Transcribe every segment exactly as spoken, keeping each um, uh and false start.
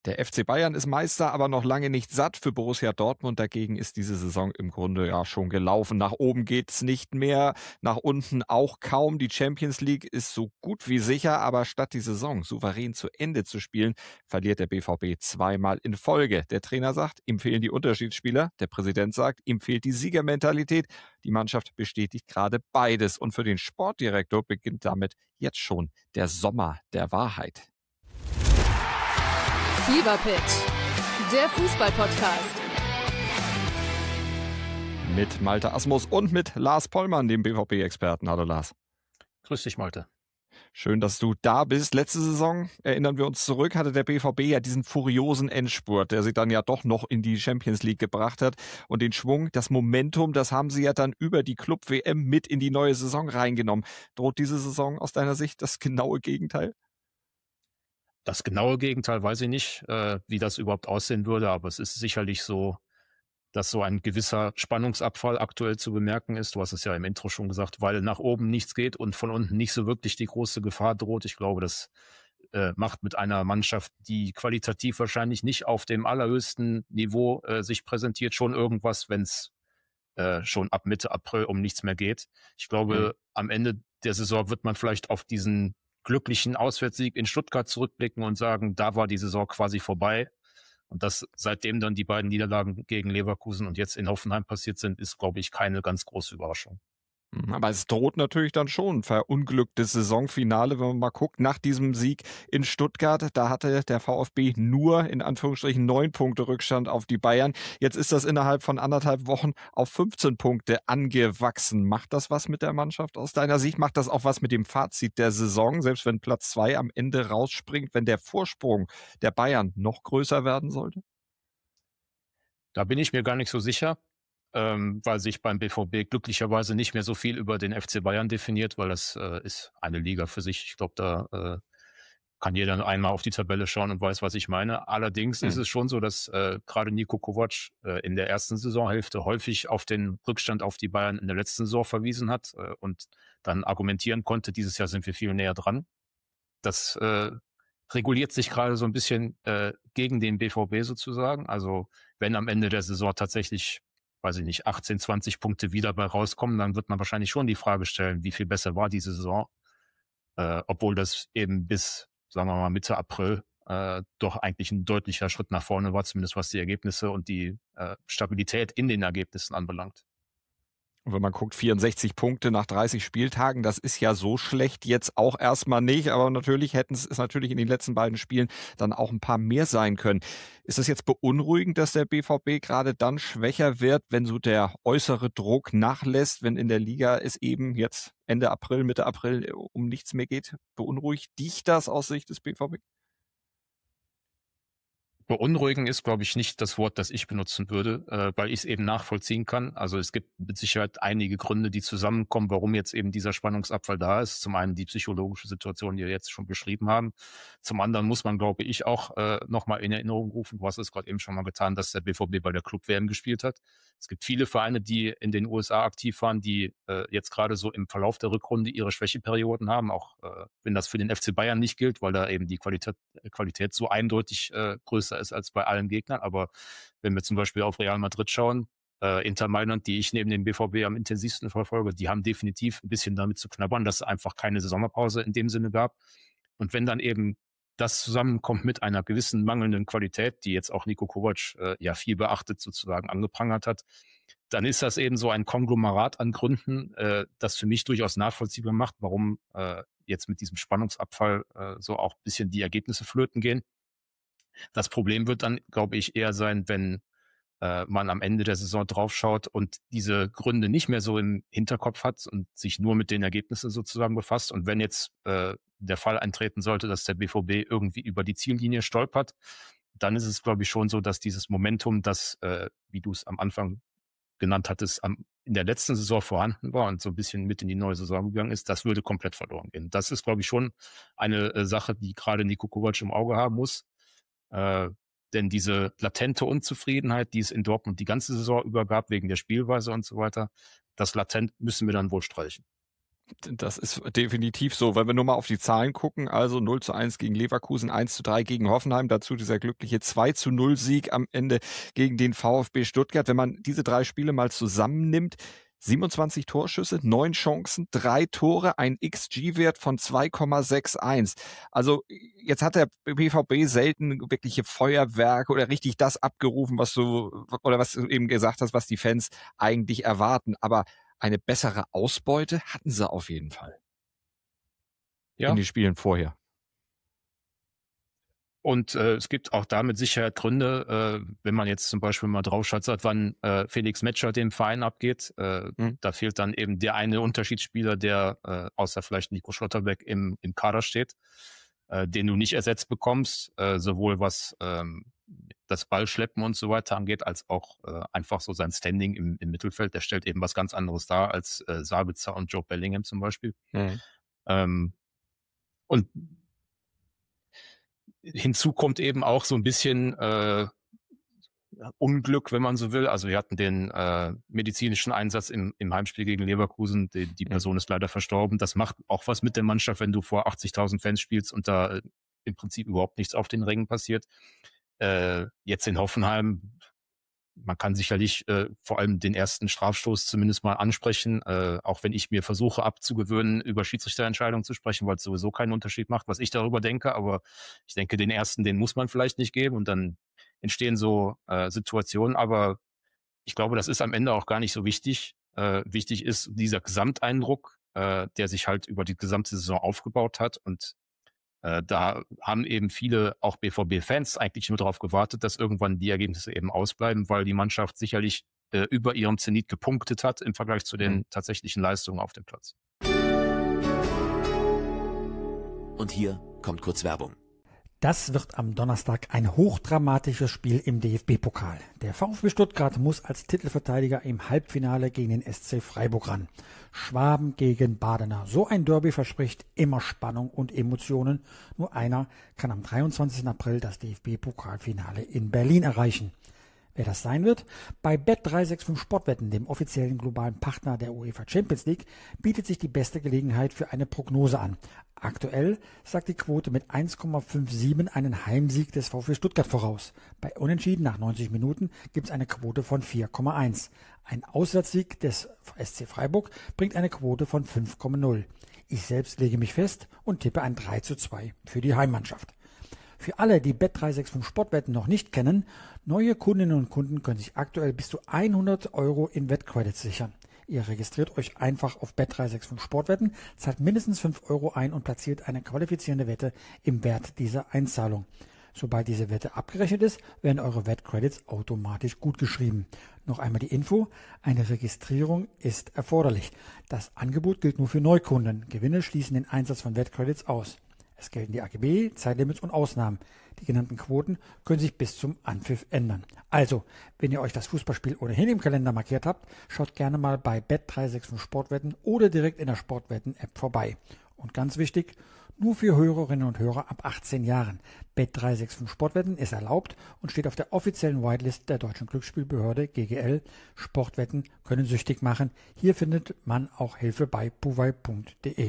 Der F C Bayern ist Meister, aber noch lange nicht satt. Für Borussia Dortmund dagegen ist diese Saison im Grunde ja schon gelaufen. Nach oben geht's nicht mehr, nach unten auch kaum. Die Champions League ist so gut wie sicher, aber statt die Saison souverän zu Ende zu spielen, verliert der B V B zweimal in Folge. Der Trainer sagt, ihm fehlen die Unterschiedsspieler. Der Präsident sagt, ihm fehlt die Siegermentalität. Die Mannschaft bestätigt gerade beides. Und für den Sportdirektor beginnt damit jetzt schon der Sommer der Wahrheit. Fever Pitch, der Fußball-Podcast. Mit Malte Asmus und mit Lars Pollmann, dem B V B-Experten. Hallo Lars. Grüß dich, Malte. Schön, dass du da bist. Letzte Saison, erinnern wir uns zurück, hatte der B V B ja diesen furiosen Endspurt, der sie dann ja doch noch in die Champions League gebracht hat. Und den Schwung, das Momentum, das haben sie ja dann über die Club-W M mit in die neue Saison reingenommen. Droht diese Saison aus deiner Sicht das genaue Gegenteil? Das genaue Gegenteil weiß ich nicht, äh, wie das überhaupt aussehen würde, aber es ist sicherlich so, dass so ein gewisser Spannungsabfall aktuell zu bemerken ist. Du hast es ja im Intro schon gesagt, weil nach oben nichts geht und von unten nicht so wirklich die große Gefahr droht. Ich glaube, das äh, macht mit einer Mannschaft, die qualitativ wahrscheinlich nicht auf dem allerhöchsten Niveau äh, sich präsentiert, schon irgendwas, wenn es äh, schon ab Mitte April um nichts mehr geht. Ich glaube, mhm. am Ende der Saison wird man vielleicht auf diesen glücklichen Auswärtssieg in Stuttgart zurückblicken und sagen, da war die Saison quasi vorbei. Und dass seitdem dann die beiden Niederlagen gegen Leverkusen und jetzt in Hoffenheim passiert sind, ist, glaube ich, keine ganz große Überraschung. Aber es droht natürlich dann schon ein verunglücktes Saisonfinale, wenn man mal guckt, nach diesem Sieg in Stuttgart, da hatte der VfB nur in Anführungsstrichen neun Punkte Rückstand auf die Bayern. Jetzt ist das innerhalb von anderthalb Wochen auf fünfzehn Punkte angewachsen. Macht das was mit der Mannschaft aus deiner Sicht? Macht das auch was mit dem Fazit der Saison, selbst wenn Platz zwei am Ende rausspringt, wenn der Vorsprung der Bayern noch größer werden sollte? Da bin ich mir gar nicht so sicher. Ähm, weil sich beim B V B glücklicherweise nicht mehr so viel über den F C Bayern definiert, weil das äh, ist eine Liga für sich. Ich glaube, da äh, kann jeder einmal auf die Tabelle schauen und weiß, was ich meine. Allerdings hm. ist es schon so, dass äh, gerade Niko Kovac äh, in der ersten Saisonhälfte häufig auf den Rückstand auf die Bayern in der letzten Saison verwiesen hat äh, und dann argumentieren konnte, dieses Jahr sind wir viel näher dran. Das äh, reguliert sich gerade so ein bisschen äh, gegen den B V B sozusagen. Also wenn am Ende der Saison tatsächlich weiß ich nicht, achtzehn, zwanzig Punkte wieder bei rauskommen, dann wird man wahrscheinlich schon die Frage stellen, wie viel besser war diese Saison, äh, obwohl das eben bis, sagen wir mal, Mitte April äh, doch eigentlich ein deutlicher Schritt nach vorne war, zumindest was die Ergebnisse und die äh, Stabilität in den Ergebnissen anbelangt. Und wenn man guckt, vierundsechzig Punkte nach dreißig Spieltagen, das ist ja so schlecht jetzt auch erstmal nicht, aber natürlich hätten es ist natürlich in den letzten beiden Spielen dann auch ein paar mehr sein können. Ist es jetzt beunruhigend, dass der B V B gerade dann schwächer wird, wenn so der äußere Druck nachlässt, wenn in der Liga es eben jetzt Ende April, Mitte April um nichts mehr geht? Beunruhigt dich das aus Sicht des B V B? Beunruhigen ist, glaube ich, nicht das Wort, das ich benutzen würde, äh, weil ich es eben nachvollziehen kann. Also es gibt mit Sicherheit einige Gründe, die zusammenkommen, warum jetzt eben dieser Spannungsabfall da ist. Zum einen die psychologische Situation, die wir jetzt schon beschrieben haben. Zum anderen muss man, glaube ich, auch äh, nochmal in Erinnerung rufen, du hast es gerade eben schon mal getan, dass der B V B bei der Club-W M gespielt hat. Es gibt viele Vereine, die in den U S A aktiv waren, die äh, jetzt gerade so im Verlauf der Rückrunde ihre Schwächeperioden haben, auch äh, wenn das für den F C Bayern nicht gilt, weil da eben die Qualität, Qualität so eindeutig äh, größer ist als bei allen Gegnern. Aber wenn wir zum Beispiel auf Real Madrid schauen, äh, Inter Mailand, die ich neben dem B V B am intensivsten verfolge, die haben definitiv ein bisschen damit zu knabbern, dass es einfach keine Sommerpause in dem Sinne gab. Und wenn dann eben das zusammenkommt mit einer gewissen mangelnden Qualität, die jetzt auch Niko Kovac äh, ja viel beachtet sozusagen angeprangert hat, dann ist das eben so ein Konglomerat an Gründen, äh, das für mich durchaus nachvollziehbar macht, warum äh, jetzt mit diesem Spannungsabfall äh, so auch ein bisschen die Ergebnisse flöten gehen. Das Problem wird dann, glaube ich, eher sein, wenn äh, man am Ende der Saison draufschaut und diese Gründe nicht mehr so im Hinterkopf hat und sich nur mit den Ergebnissen sozusagen befasst. Und wenn jetzt äh, der Fall eintreten sollte, dass der B V B irgendwie über die Ziellinie stolpert, dann ist es, glaube ich, schon so, dass dieses Momentum, das, äh, wie du es am Anfang genannt hattest, am, in der letzten Saison vorhanden war und so ein bisschen mit in die neue Saison gegangen ist, das würde komplett verloren gehen. Das ist, glaube ich, schon eine äh, Sache, die gerade Niko Kovac im Auge haben muss. Äh, denn diese latente Unzufriedenheit, die es in Dortmund die ganze Saison über gab, wegen der Spielweise und so weiter, das latent müssen wir dann wohl streichen. Das ist definitiv so. Wenn wir nur mal auf die Zahlen gucken, also null zu eins gegen Leverkusen, eins zu drei gegen Hoffenheim, dazu dieser glückliche zwei zu null Sieg am Ende gegen den VfB Stuttgart. Wenn man diese drei Spiele mal zusammennimmt, siebenundzwanzig Torschüsse, neun Chancen, drei Tore, ein X G-Wert von zwei Komma einundsechzig. Also jetzt hat der B V B selten wirkliche Feuerwerke oder richtig das abgerufen, was du oder was du eben gesagt hast, was die Fans eigentlich erwarten. Aber eine bessere Ausbeute hatten sie auf jeden Fall. Ja. In den Spielen vorher. Und äh, es gibt auch da mit Sicherheit Gründe, äh, wenn man jetzt zum Beispiel mal drauf schaut, seit wann äh, Felix Metscher dem Verein abgeht. Äh, hm. Da fehlt dann eben der eine Unterschiedsspieler, der äh, außer vielleicht Nico Schlotterbeck im, im Kader steht, äh, den du nicht ersetzt bekommst, äh, sowohl was ähm, das Ballschleppen und so weiter angeht, als auch äh, einfach so sein Standing im, im Mittelfeld. Der stellt eben was ganz anderes dar als äh, Sabitzer und Joe Bellingham zum Beispiel. Hm. Ähm, und hinzu kommt eben auch so ein bisschen äh, Unglück, wenn man so will. Also wir hatten den äh, medizinischen Einsatz im, im Heimspiel gegen Leverkusen. Die, die Person ist leider verstorben. Das macht auch was mit der Mannschaft, wenn du vor achtzigtausend Fans spielst und da äh, im Prinzip überhaupt nichts auf den Rängen passiert. Äh, jetzt in Hoffenheim, man kann sicherlich äh, vor allem den ersten Strafstoß zumindest mal ansprechen, äh, auch wenn ich mir versuche abzugewöhnen, über Schiedsrichterentscheidungen zu sprechen, weil es sowieso keinen Unterschied macht, was ich darüber denke. Aber ich denke, den ersten, den muss man vielleicht nicht geben und dann entstehen so äh, Situationen. Aber ich glaube, das ist am Ende auch gar nicht so wichtig. Äh, wichtig ist dieser Gesamteindruck, äh, der sich halt über die gesamte Saison aufgebaut hat. Und äh, da haben eben viele, auch B V B-Fans, eigentlich nur darauf gewartet, dass irgendwann die Ergebnisse eben ausbleiben, weil die Mannschaft sicherlich äh, über ihrem Zenit gepunktet hat im Vergleich zu den mhm. tatsächlichen Leistungen auf dem Platz. Und hier kommt kurz Werbung. Das wird am Donnerstag ein hochdramatisches Spiel im D F B-Pokal. Der VfB Stuttgart muss als Titelverteidiger im Halbfinale gegen den S C Freiburg ran. Schwaben gegen Badener. So ein Derby verspricht immer Spannung und Emotionen. Nur einer kann am dreiundzwanzigsten April das D F B-Pokalfinale in Berlin erreichen. Wer das sein wird? Bei Bet drei sechs fünf Sportwetten, dem offiziellen globalen Partner der UEFA Champions League, bietet sich die beste Gelegenheit für eine Prognose an. Aktuell sagt die Quote mit eins Komma siebenundfünfzig einen Heimsieg des VfB Stuttgart voraus. Bei Unentschieden nach neunzig Minuten gibt es eine Quote von vier Komma eins. Ein Auswärtssieg des S C Freiburg bringt eine Quote von fünf Komma null. Ich selbst lege mich fest und tippe ein drei zu zwei für die Heimmannschaft. Für alle, die Bet drei sechs fünf Sportwetten noch nicht kennen, neue Kundinnen und Kunden können sich aktuell bis zu hundert Euro in Wettcredits sichern. Ihr registriert euch einfach auf Bet drei sechs fünf Sportwetten, zahlt mindestens fünf Euro ein und platziert eine qualifizierende Wette im Wert dieser Einzahlung. Sobald diese Wette abgerechnet ist, werden eure Wettcredits automatisch gutgeschrieben. Noch einmal die Info, eine Registrierung ist erforderlich. Das Angebot gilt nur für Neukunden. Gewinne schließen den Einsatz von Wettcredits aus. Es gelten die A G B, Zeitlimits und Ausnahmen. Die genannten Quoten können sich bis zum Anpfiff ändern. Also, wenn ihr euch das Fußballspiel ohnehin im Kalender markiert habt, schaut gerne mal bei Bet drei sechs fünf Sportwetten oder direkt in der Sportwetten-App vorbei. Und ganz wichtig, nur für Hörerinnen und Hörer ab achtzehn Jahren. Bet drei sechs fünf Sportwetten ist erlaubt und steht auf der offiziellen Whitelist der Deutschen Glücksspielbehörde G G L. Sportwetten können süchtig machen. Hier findet man auch Hilfe bei puwei punkt de.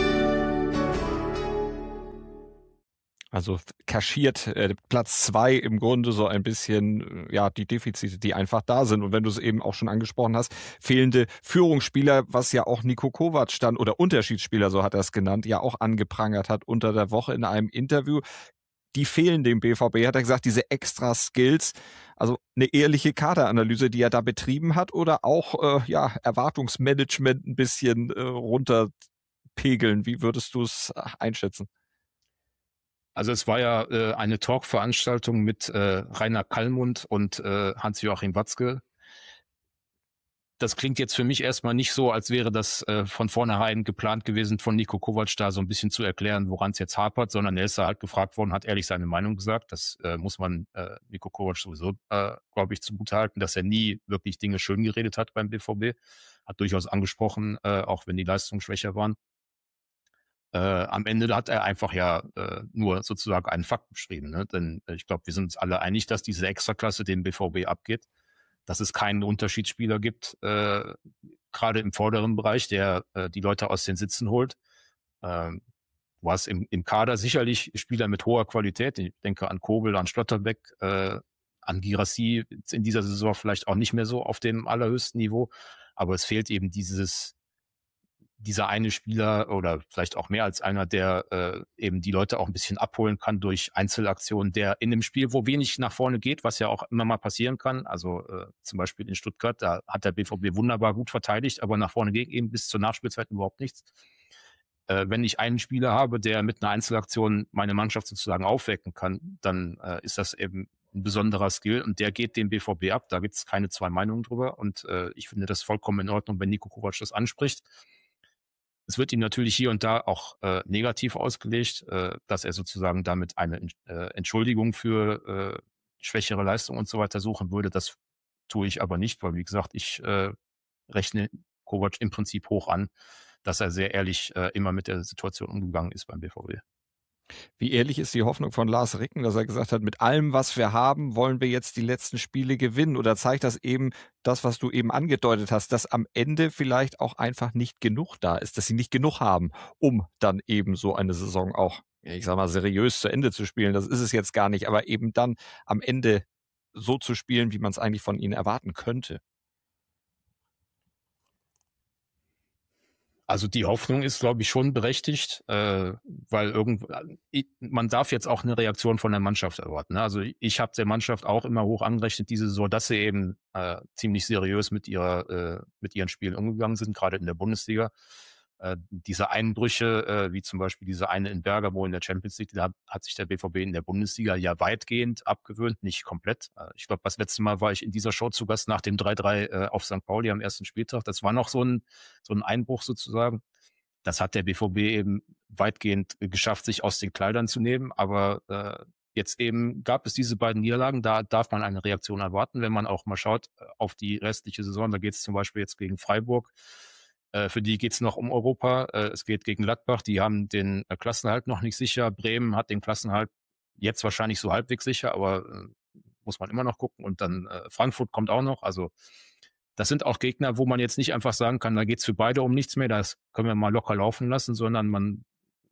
Also kaschiert äh, Platz zwei im Grunde so ein bisschen ja die Defizite, die einfach da sind. Und wenn du es eben auch schon angesprochen hast, fehlende Führungsspieler, was ja auch Niko Kovac dann, oder Unterschiedsspieler, so hat er es genannt, ja auch angeprangert hat unter der Woche in einem Interview. Die fehlen dem B V B, hat er gesagt, diese extra Skills. Also eine ehrliche Kaderanalyse, die er da betrieben hat, oder auch äh, ja Erwartungsmanagement ein bisschen äh, runterpegeln. Wie würdest du es einschätzen? Also es war ja äh, eine Talkveranstaltung mit äh, Rainer Kallmund und äh, Hans-Joachim Watzke. Das klingt jetzt für mich erstmal nicht so, als wäre das äh, von vornherein geplant gewesen, von Niko Kovac da so ein bisschen zu erklären, woran es jetzt hapert, sondern er ist da halt gefragt worden, hat ehrlich seine Meinung gesagt. Das äh, muss man äh, Niko Kovac sowieso, äh, glaube ich, zugutehalten, dass er nie wirklich Dinge schön geredet hat beim B V B. Hat durchaus angesprochen, äh, auch wenn die Leistungen schwächer waren. Äh, am Ende hat er einfach ja äh, nur sozusagen einen Fakt beschrieben. Ne? Denn äh, ich glaube, wir sind uns alle einig, dass diese Extraklasse dem B V B abgeht. dass es keinen Unterschiedsspieler gibt, äh, gerade im vorderen Bereich, der äh, die Leute aus den Sitzen holt. Ähm, du hast im, im Kader sicherlich Spieler mit hoher Qualität. Ich denke an Kobel, an Schlotterbeck, äh, an Girassi, in dieser Saison vielleicht auch nicht mehr so auf dem allerhöchsten Niveau. Aber es fehlt eben dieses dieser eine Spieler oder vielleicht auch mehr als einer, der äh, eben die Leute auch ein bisschen abholen kann durch Einzelaktionen, der in einem Spiel, wo wenig nach vorne geht, was ja auch immer mal passieren kann, also äh, zum Beispiel in Stuttgart, da hat der B V B wunderbar gut verteidigt, aber nach vorne geht eben bis zur Nachspielzeit überhaupt nichts. Äh, wenn ich einen Spieler habe, der mit einer Einzelaktion meine Mannschaft sozusagen aufwecken kann, dann äh, ist das eben ein besonderer Skill und der geht dem B V B ab. Da gibt es keine zwei Meinungen drüber und äh, ich finde das vollkommen in Ordnung, wenn Niko Kovac das anspricht. Es wird ihm natürlich hier und da auch äh, negativ ausgelegt, äh, dass er sozusagen damit eine äh, Entschuldigung für äh, schwächere Leistung und so weiter suchen würde. Das tue ich aber nicht, weil wie gesagt, ich äh, rechne Kovac im Prinzip hoch an, dass er sehr ehrlich äh, immer mit der Situation umgegangen ist beim B V B. Wie ehrlich ist die Hoffnung von Lars Ricken, dass er gesagt hat, mit allem, was wir haben, wollen wir jetzt die letzten Spiele gewinnen? Oder zeigt das eben das, was du eben angedeutet hast, dass am Ende vielleicht auch einfach nicht genug da ist, dass sie nicht genug haben, um dann eben so eine Saison auch, ich sag mal, seriös zu Ende zu spielen? Das ist es jetzt gar nicht, aber eben dann am Ende so zu spielen, wie man es eigentlich von ihnen erwarten könnte. Also die Hoffnung ist, glaube ich, schon berechtigt, äh, weil irgend, ich, man darf jetzt auch eine Reaktion von der Mannschaft erwarten. Ne? Also ich habe der Mannschaft auch immer hoch angerechnet, diese Saison, dass sie eben äh, ziemlich seriös mit ihrer äh, mit ihren Spielen umgegangen sind, gerade in der Bundesliga. Äh, diese Einbrüche, äh, wie zum Beispiel diese eine in Bergamo in der Champions League, da hat sich der B V B in der Bundesliga ja weitgehend abgewöhnt, nicht komplett. Äh, ich glaube, das letzte Mal war ich in dieser Show zu Gast nach dem drei drei äh, auf Sankt Pauli am ersten Spieltag. Das war noch so ein, so ein Einbruch sozusagen. Das hat der B V B eben weitgehend geschafft, sich aus den Kleidern zu nehmen. Aber äh, jetzt eben gab es diese beiden Niederlagen. Da darf man eine Reaktion erwarten, wenn man auch mal schaut äh, auf die restliche Saison. Da geht es zum Beispiel jetzt gegen Freiburg. Äh, für die geht es noch um Europa. Äh, es geht gegen Gladbach. Die haben den äh, Klassenerhalt noch nicht sicher. Bremen hat den Klassenerhalt jetzt wahrscheinlich so halbwegs sicher, aber äh, muss man immer noch gucken. Und dann äh, Frankfurt kommt auch noch. Also das sind auch Gegner, wo man jetzt nicht einfach sagen kann, da geht es für beide um nichts mehr. Das können wir mal locker laufen lassen, sondern man,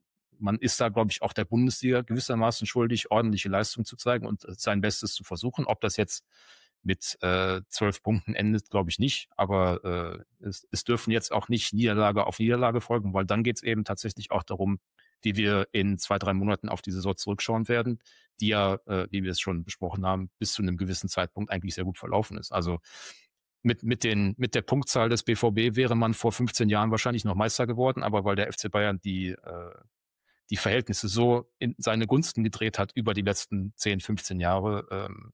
man ist da, glaube ich, auch der Bundesliga gewissermaßen schuldig, ordentliche Leistung zu zeigen und sein Bestes zu versuchen. Ob das jetzt mit äh, zwölf Punkten endet, glaube ich nicht. Aber äh, es, es dürfen jetzt auch nicht Niederlage auf Niederlage folgen, weil dann geht es eben tatsächlich auch darum, wie wir in zwei, drei Monaten auf die Saison zurückschauen werden, die ja, äh, wie wir es schon besprochen haben, bis zu einem gewissen Zeitpunkt eigentlich sehr gut verlaufen ist. Also mit, mit, den, mit der Punktzahl des B V B wäre man vor fünfzehn Jahren wahrscheinlich noch Meister geworden, aber weil der F C Bayern die, äh, die Verhältnisse so in seine Gunsten gedreht hat über die letzten zehn, fünfzehn Jahre, ähm,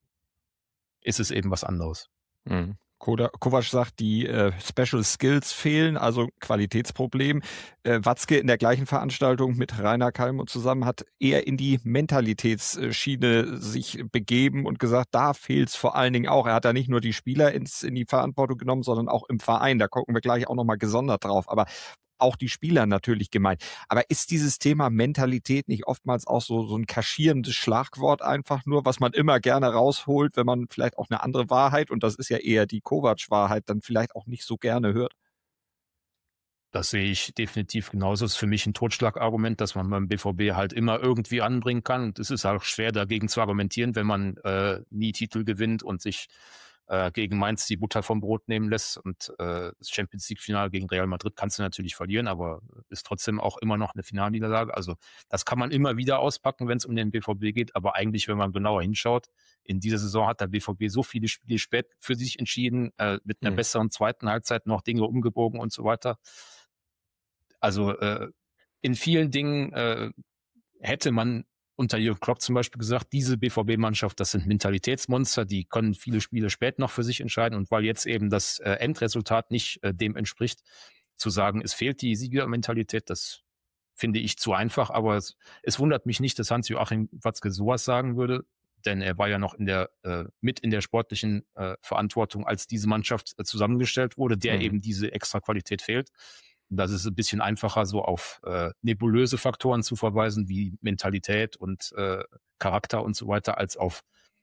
ist es eben was anderes. Mhm. Kovac sagt, die äh, Special Skills fehlen, also Qualitätsproblem. Äh, Watzke in der gleichen Veranstaltung mit Rainer Kallmund zusammen hat eher in die Mentalitätsschiene sich begeben und gesagt, da fehlt es vor allen Dingen auch. Er hat da nicht nur die Spieler ins, in die Verantwortung genommen, sondern auch im Verein. Da gucken wir gleich auch nochmal gesondert drauf. Aber auch die Spieler natürlich gemeint. Aber ist dieses Thema Mentalität nicht oftmals auch so, so ein kaschierendes Schlagwort einfach nur, was man immer gerne rausholt, wenn man vielleicht auch eine andere Wahrheit, und das ist ja eher die Kovac-Wahrheit, dann vielleicht auch nicht so gerne hört? Das sehe ich definitiv genauso. Das ist für mich ein Totschlagargument, dass man beim B V B halt immer irgendwie anbringen kann. Und es ist auch schwer, dagegen zu argumentieren, wenn man äh, nie Titel gewinnt und sich äh, gegen Mainz die Butter vom Brot nehmen lässt. Und äh, das Champions-League-Finale gegen Real Madrid kannst du natürlich verlieren, aber ist trotzdem auch immer noch eine Finalniederlage. Also das kann man immer wieder auspacken, wenn es um den B V B geht. Aber eigentlich, wenn man genauer hinschaut, in dieser Saison hat der B V B so viele Spiele spät für sich entschieden, äh, mit einer mhm. besseren zweiten Halbzeit noch Dinge umgebogen und so weiter. Also äh, in vielen Dingen äh, hätte man unter Jürgen Klopp zum Beispiel gesagt, diese B V B-Mannschaft, das sind Mentalitätsmonster, die können viele Spiele spät noch für sich entscheiden. Und weil jetzt eben das äh, Endresultat nicht äh, dem entspricht, zu sagen, es fehlt die Siegermentalität, das finde ich zu einfach. Aber es, es wundert mich nicht, dass Hans-Joachim Watzke sowas sagen würde, denn er war ja noch in der äh, mit in der sportlichen äh, Verantwortung, als diese Mannschaft äh, zusammengestellt wurde, der mhm. eben diese extra Qualität fehlt. Das ist ein bisschen einfacher, so auf äh, nebulöse Faktoren zu verweisen, wie Mentalität und äh, Charakter und so weiter, als auf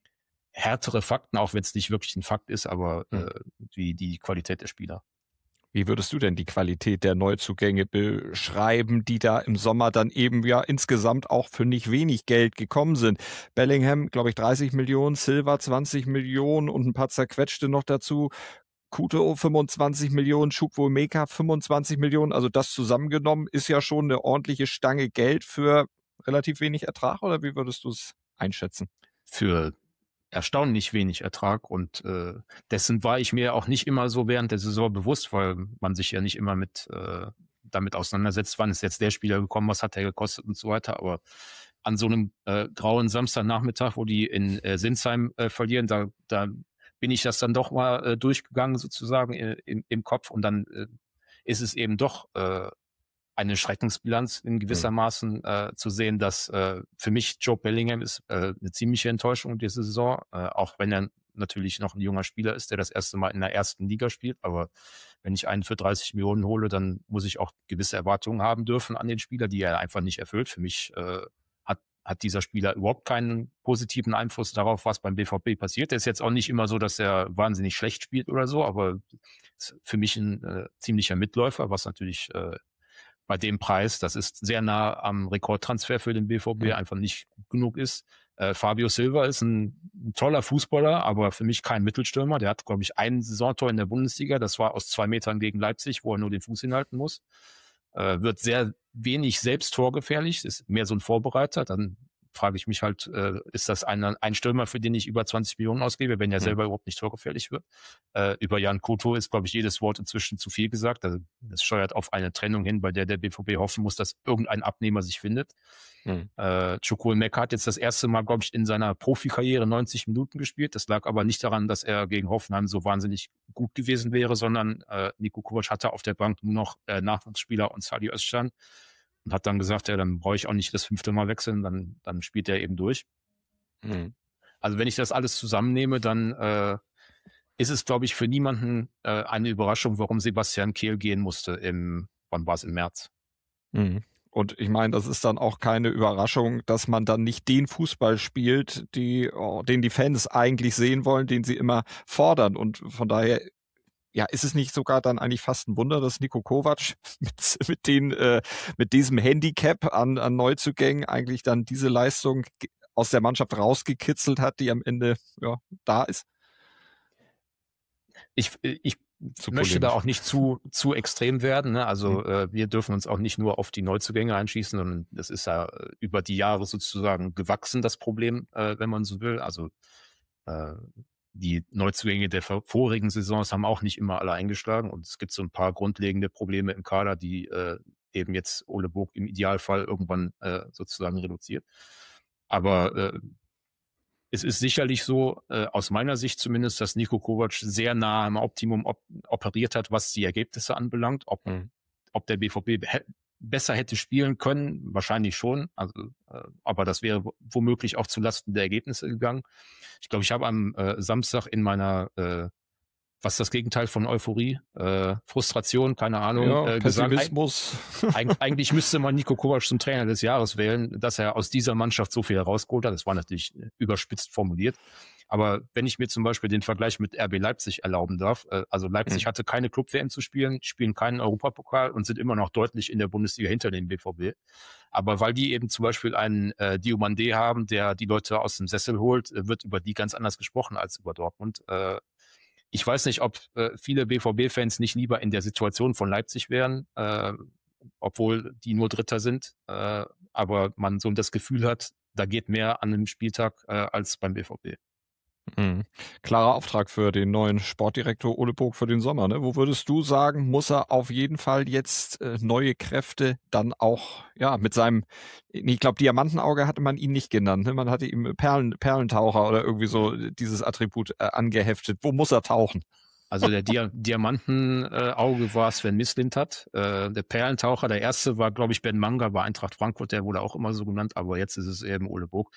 härtere Fakten, auch wenn es nicht wirklich ein Fakt ist, aber Hm. äh, wie die Qualität der Spieler. Wie würdest du denn die Qualität der Neuzugänge beschreiben, die da im Sommer dann eben ja insgesamt auch für nicht wenig Geld gekommen sind? Bellingham, glaube ich, dreißig Millionen, Silva zwanzig Millionen und ein paar zerquetschte noch dazu. Couto fünfundzwanzig Millionen, Chukwuemeka fünfundzwanzig Millionen. Also das zusammengenommen ist ja schon eine ordentliche Stange Geld für relativ wenig Ertrag, oder wie würdest du es einschätzen? Für erstaunlich wenig Ertrag und äh, dessen war ich mir auch nicht immer so während der Saison bewusst, weil man sich ja nicht immer mit äh, damit auseinandersetzt, wann ist jetzt der Spieler gekommen, was hat der gekostet und so weiter. Aber an so einem äh, grauen Samstagnachmittag, wo die in äh, Sinsheim äh, verlieren, da, da bin ich das dann doch mal äh, durchgegangen sozusagen äh, im, im Kopf und dann äh, ist es eben doch äh, eine Schreckensbilanz in gewissermaßen äh, zu sehen, dass äh, für mich Joe Bellingham ist äh, eine ziemliche Enttäuschung diese Saison, äh, auch wenn er natürlich noch ein junger Spieler ist, der das erste Mal in der ersten Liga spielt. Aber wenn ich einen für dreißig Millionen hole, dann muss ich auch gewisse Erwartungen haben dürfen an den Spieler, die er einfach nicht erfüllt. Für mich äh, hat, hat dieser Spieler überhaupt keinen positiven Einfluss darauf, was beim B V B passiert. Er ist jetzt auch nicht immer so, dass er wahnsinnig schlecht spielt oder so, aber ist für mich ein äh, ziemlicher Mitläufer, was natürlich äh, bei dem Preis, das ist sehr nah am Rekordtransfer für den B V B, mhm. einfach nicht genug ist. Äh, Fabio Silva ist ein, ein toller Fußballer, aber für mich kein Mittelstürmer. Der hat, glaube ich, ein Saisontor in der Bundesliga. Das war aus zwei Metern gegen Leipzig, wo er nur den Fuß hinhalten muss. Äh, wird sehr wenig selbst torgefährlich, ist mehr so ein Vorbereiter. Dann frage ich mich halt, äh, ist das ein, ein Stürmer, für den ich über zwanzig Millionen ausgebe, wenn er mhm. selber überhaupt nicht torgefährlich wird? Äh, über Jan Couto ist, glaube ich, jedes Wort inzwischen zu viel gesagt. Also, das steuert auf eine Trennung hin, bei der der B V B hoffen muss, dass irgendein Abnehmer sich findet. Mhm. Äh, Chukwuemeka hat jetzt das erste Mal, glaube ich, in seiner Profikarriere neunzig Minuten gespielt. Das lag aber nicht daran, dass er gegen Hoffenheim so wahnsinnig gut gewesen wäre, sondern äh, Niko Kovac hatte auf der Bank nur noch äh, Nachwuchsspieler und Salih Özcan. Und hat dann gesagt, ja, dann brauche ich auch nicht das fünfte Mal wechseln, dann, dann spielt er eben durch. Mhm. Also wenn ich das alles zusammennehme, dann äh, ist es, glaube ich, für niemanden äh, eine Überraschung, warum Sebastian Kehl gehen musste im, wann war es, im März. Mhm. Und ich meine, das ist dann auch keine Überraschung, dass man dann nicht den Fußball spielt, die, oh, den die Fans eigentlich sehen wollen, den sie immer fordern. Und von daher ja, ist es nicht sogar dann eigentlich fast ein Wunder, dass Niko Kovac mit, mit, den, äh, mit diesem Handicap an, an Neuzugängen eigentlich dann diese Leistung aus der Mannschaft rausgekitzelt hat, die am Ende ja, da ist? Ich, ich möchte polemisch. Da auch nicht zu, zu extrem werden. Ne? Also mhm. äh, wir dürfen uns auch nicht nur auf die Neuzugänge einschießen, sondern das ist ja über die Jahre sozusagen gewachsen, das Problem, äh, wenn man so will. Also äh, die Neuzugänge der vorigen Saisons haben auch nicht immer alle eingeschlagen und es gibt so ein paar grundlegende Probleme im Kader, die äh, eben jetzt Ole Burg im Idealfall irgendwann äh, sozusagen reduziert. Aber äh, es ist sicherlich so, äh, aus meiner Sicht zumindest, dass Niko Kovac sehr nah am Optimum op- operiert hat, was die Ergebnisse anbelangt. Ob, mhm. ob der B V B he- besser hätte spielen können, wahrscheinlich schon. Also, äh, aber das wäre womöglich auch zulasten der Ergebnisse gegangen. Ich glaube, ich habe am äh, Samstag in meiner, äh, was ist das Gegenteil von Euphorie? Äh, Frustration, keine Ahnung, ja, äh, Pessimismus. gesagt, eig- eigentlich müsste man Niko Kovac zum Trainer des Jahres wählen, dass er aus dieser Mannschaft so viel herausgeholt hat. Das war natürlich überspitzt formuliert. Aber wenn ich mir zum Beispiel den Vergleich mit R B Leipzig erlauben darf, äh, also Leipzig mhm. hatte keine Club-W M zu spielen, spielen keinen Europapokal und sind immer noch deutlich in der Bundesliga hinter dem B V B. Aber weil die eben zum Beispiel einen äh, Diomandé haben, der die Leute aus dem Sessel holt, äh, wird über die ganz anders gesprochen als über Dortmund. Äh, ich weiß nicht, ob äh, viele B V B-Fans nicht lieber in der Situation von Leipzig wären, äh, obwohl die nur Dritter sind. Äh, aber man so das Gefühl hat, da geht mehr an einem Spieltag äh, als beim B V B. Mhm. Klarer Auftrag für den neuen Sportdirektor Ole Burg für den Sommer. Ne? Wo würdest du sagen, muss er auf jeden Fall jetzt äh, neue Kräfte dann auch, ja, mit seinem, ich glaube, Diamantenauge hatte man ihn nicht genannt. Ne? Man hatte ihm Perlen, Perlentaucher oder irgendwie so dieses Attribut äh, angeheftet. Wo muss er tauchen? Also der Dia- Diamantenauge äh, war Sven Mislintat. Äh, der Perlentaucher, der erste war, glaube ich, Ben Manga bei Eintracht Frankfurt. Der wurde auch immer so genannt, aber jetzt ist es eben Ole Burg.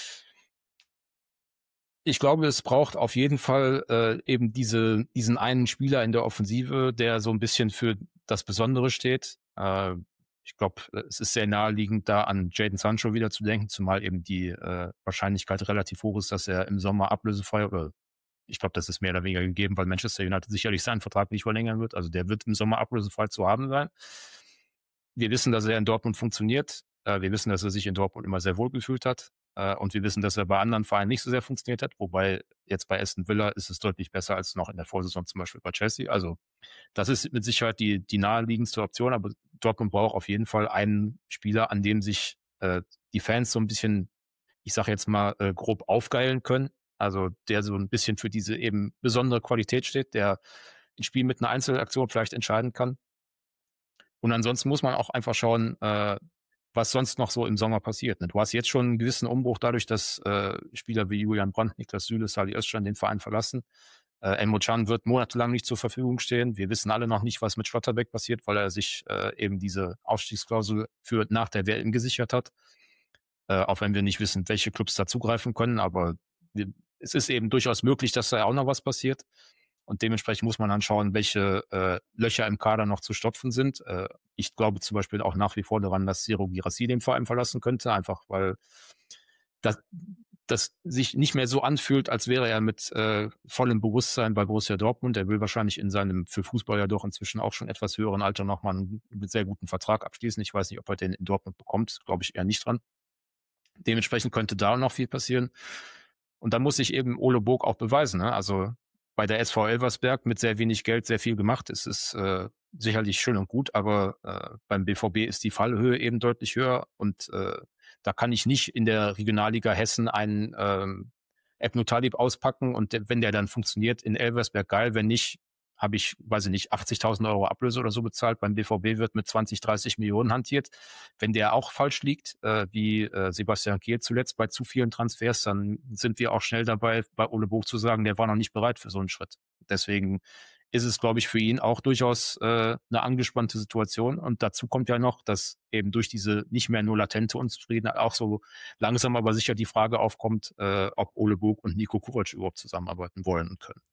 Ich glaube, es braucht auf jeden Fall äh, eben diese, diesen einen Spieler in der Offensive, der so ein bisschen für das Besondere steht. Äh, Ich glaube, es ist sehr naheliegend, da an Jadon Sancho wieder zu denken, zumal eben die äh, Wahrscheinlichkeit relativ hoch ist, dass er im Sommer ablösefrei oder ich glaube, das ist mehr oder weniger gegeben, weil Manchester United sicherlich seinen Vertrag nicht verlängern wird. Also der wird im Sommer ablösefrei zu haben sein. Wir wissen, dass er in Dortmund funktioniert. Äh, wir wissen, dass er sich in Dortmund immer sehr wohl gefühlt hat. Äh, und wir wissen, dass er bei anderen Vereinen nicht so sehr funktioniert hat. Wobei jetzt bei Aston Villa ist es deutlich besser als noch in der Vorsaison zum Beispiel bei Chelsea. Also das ist mit Sicherheit die, die naheliegendste Option. Aber Dortmund braucht auf jeden Fall einen Spieler, an dem sich äh, die Fans so ein bisschen, ich sage jetzt mal, äh, grob aufgeilen können. Also der so ein bisschen für diese eben besondere Qualität steht, der ein Spiel mit einer Einzelaktion vielleicht entscheiden kann. Und ansonsten muss man auch einfach schauen, äh, was sonst noch so im Sommer passiert. Ne? Du hast jetzt schon einen gewissen Umbruch dadurch, dass äh, Spieler wie Julian Brandt, Niklas Süle, Salih Özcan den Verein verlassen. Äh, Emre Can wird monatelang nicht zur Verfügung stehen. Wir wissen alle noch nicht, was mit Schlotterbeck passiert, weil er sich äh, eben diese Ausstiegsklausel für nach der W M gesichert hat. Äh, auch wenn wir nicht wissen, welche Clubs da zugreifen können. Aber wir, es ist eben durchaus möglich, dass da auch noch was passiert. Und dementsprechend muss man dann schauen, welche äh, Löcher im Kader noch zu stopfen sind. Äh, ich glaube zum Beispiel auch nach wie vor daran, dass Serhou Guirassy den Verein verlassen könnte, einfach weil das, das sich nicht mehr so anfühlt, als wäre er mit äh, vollem Bewusstsein bei Borussia Dortmund. Er will wahrscheinlich in seinem für Fußball ja doch inzwischen auch schon etwas höheren Alter nochmal einen sehr guten Vertrag abschließen. Ich weiß nicht, ob er den in Dortmund bekommt, glaube ich eher nicht dran. Dementsprechend könnte da noch viel passieren. Und dann muss sich eben Ole Burg auch beweisen. Ne? Also bei der S V Elversberg mit sehr wenig Geld sehr viel gemacht. Es ist äh, sicherlich schön und gut, aber äh, beim B V B ist die Fallhöhe eben deutlich höher und äh, da kann ich nicht in der Regionalliga Hessen einen ähm, Ebnu Talib auspacken und der, wenn der dann funktioniert in Elversberg, geil, wenn nicht, habe ich, weiß ich nicht, achtzigtausend Euro Ablöse oder so bezahlt. Beim B V B wird mit zwanzig, dreißig Millionen hantiert. Wenn der auch falsch liegt, äh, wie äh, Sebastian Kehl zuletzt bei zu vielen Transfers, dann sind wir auch schnell dabei, bei Ole Burg zu sagen, der war noch nicht bereit für so einen Schritt. Deswegen ist es, glaube ich, für ihn auch durchaus äh, eine angespannte Situation. Und dazu kommt ja noch, dass eben durch diese nicht mehr nur latente Unzufriedenheit auch so langsam aber sicher die Frage aufkommt, äh, ob Ole Burg und Niko Kovac überhaupt zusammenarbeiten wollen und können.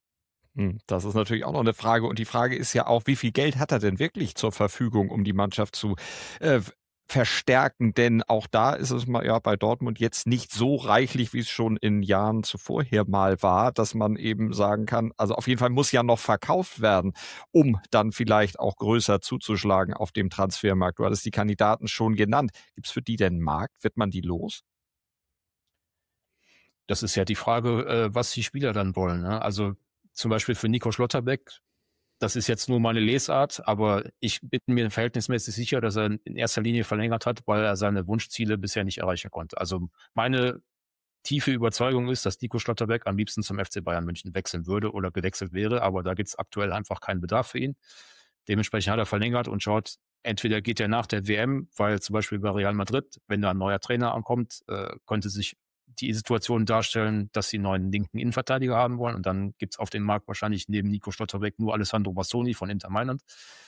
Das ist natürlich auch noch eine Frage. Und die Frage ist ja auch, wie viel Geld hat er denn wirklich zur Verfügung, um die Mannschaft zu äh, verstärken? Denn auch da ist es mal ja bei Dortmund jetzt nicht so reichlich, wie es schon in Jahren zuvorher mal war, dass man eben sagen kann, also auf jeden Fall muss ja noch verkauft werden, um dann vielleicht auch größer zuzuschlagen auf dem Transfermarkt. Du hattest die Kandidaten schon genannt. Gibt es für die denn einen Markt? Wird man die los? Das ist ja die Frage, äh, was die Spieler dann wollen. Ne? Also zum Beispiel für Nico Schlotterbeck, das ist jetzt nur meine Lesart, aber ich bin mir verhältnismäßig sicher, dass er in erster Linie verlängert hat, weil er seine Wunschziele bisher nicht erreichen konnte. Also meine tiefe Überzeugung ist, dass Nico Schlotterbeck am liebsten zum F C Bayern München wechseln würde oder gewechselt wäre, aber da gibt es aktuell einfach keinen Bedarf für ihn. Dementsprechend hat er verlängert und schaut, entweder geht er nach der W M, weil zum Beispiel bei Real Madrid, wenn da ein neuer Trainer ankommt, äh, könnte sich die Situation darstellen, dass sie einen neuen linken Innenverteidiger haben wollen. Und dann gibt es auf dem Markt wahrscheinlich neben Nico Schlotterbeck nur Alessandro Bastoni von Inter Mailand.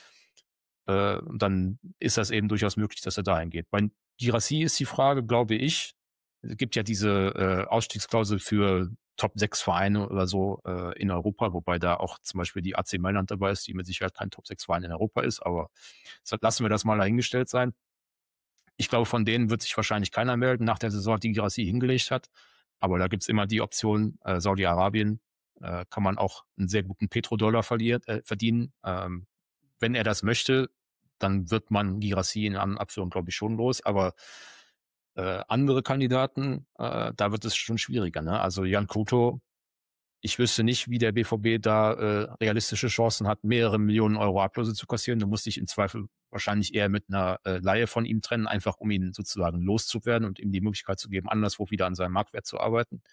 Äh, und dann ist das eben durchaus möglich, dass er dahin geht. Bei Guirassy ist die Frage, glaube ich, es gibt ja diese äh, Ausstiegsklausel für Top sechs Vereine oder so äh, in Europa, wobei da auch zum Beispiel die A C Mailand dabei ist, die mit Sicherheit kein Top sechs Verein in Europa ist, aber lassen wir das mal dahingestellt sein. Ich glaube, von denen wird sich wahrscheinlich keiner melden nach der Saison, die Guirassy hingelegt hat. Aber da gibt es immer die Option, äh, Saudi-Arabien äh, kann man auch einen sehr guten Petrodollar verliert, äh, verdienen. Ähm, wenn er das möchte, dann wird man Guirassy in einer Abführung, glaube ich, schon los. Aber äh, andere Kandidaten, äh, da wird es schon schwieriger. Ne? Also Jan Couto, ich wüsste nicht, wie der B V B da äh, realistische Chancen hat, mehrere Millionen Euro Ablöse zu kassieren. Du musst dich im Zweifel wahrscheinlich eher mit einer äh, Leihe von ihm trennen, einfach um ihn sozusagen loszuwerden und ihm die Möglichkeit zu geben, anderswo wieder an seinem Marktwert zu arbeiten.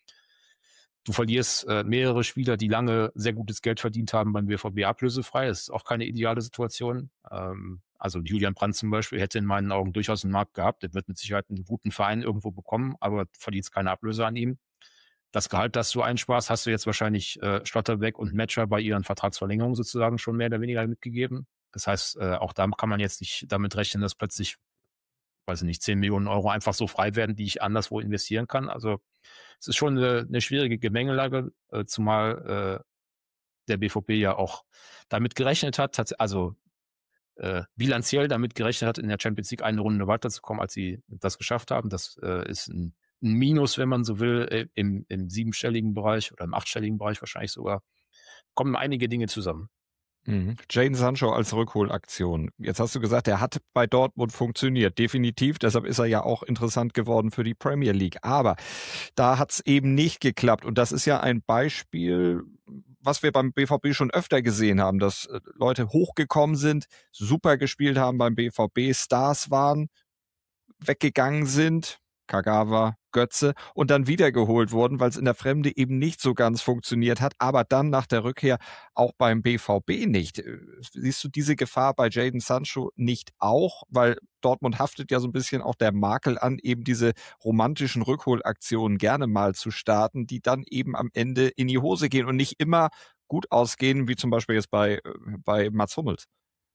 Du verlierst äh, mehrere Spieler, die lange sehr gutes Geld verdient haben beim B V B ablösefrei. Das ist auch keine ideale Situation. Ähm, also Julian Brandt zum Beispiel hätte in meinen Augen durchaus einen Markt gehabt. Der wird mit Sicherheit einen guten Verein irgendwo bekommen, aber verliert keine Ablöse an ihm. Das Gehalt, das du einsparst, hast du jetzt wahrscheinlich äh, Schlotterbeck und Metscher bei ihren Vertragsverlängerungen sozusagen schon mehr oder weniger mitgegeben. Das heißt, äh, auch da kann man jetzt nicht damit rechnen, dass plötzlich, weiß ich nicht, zehn Millionen Euro einfach so frei werden, die ich anderswo investieren kann. Also es ist schon eine, eine schwierige Gemengelage, äh, zumal äh, der B V B ja auch damit gerechnet hat. Also äh, bilanziell damit gerechnet hat, in der Champions League eine Runde weiterzukommen, als sie das geschafft haben. Das äh, ist ein, ein Minus, wenn man so will, äh, im, im siebenstelligen Bereich oder im achtstelligen Bereich wahrscheinlich sogar. Kommen einige Dinge zusammen. Mhm. Jadon Sancho als Rückholaktion. Jetzt hast du gesagt, er hat bei Dortmund funktioniert. Definitiv. Deshalb ist er ja auch interessant geworden für die Premier League. Aber da hat es eben nicht geklappt. Und das ist ja ein Beispiel, was wir beim B V B schon öfter gesehen haben, dass Leute hochgekommen sind, super gespielt haben beim B V B, Stars waren, weggegangen sind, Kagawa, Götze, und dann wiedergeholt wurden, weil es in der Fremde eben nicht so ganz funktioniert hat, aber dann nach der Rückkehr auch beim B V B nicht. Siehst du diese Gefahr bei Jadon Sancho nicht auch? Weil Dortmund haftet ja so ein bisschen auch der Makel an, eben diese romantischen Rückholaktionen gerne mal zu starten, die dann eben am Ende in die Hose gehen und nicht immer gut ausgehen, wie zum Beispiel jetzt bei, bei Mats Hummels.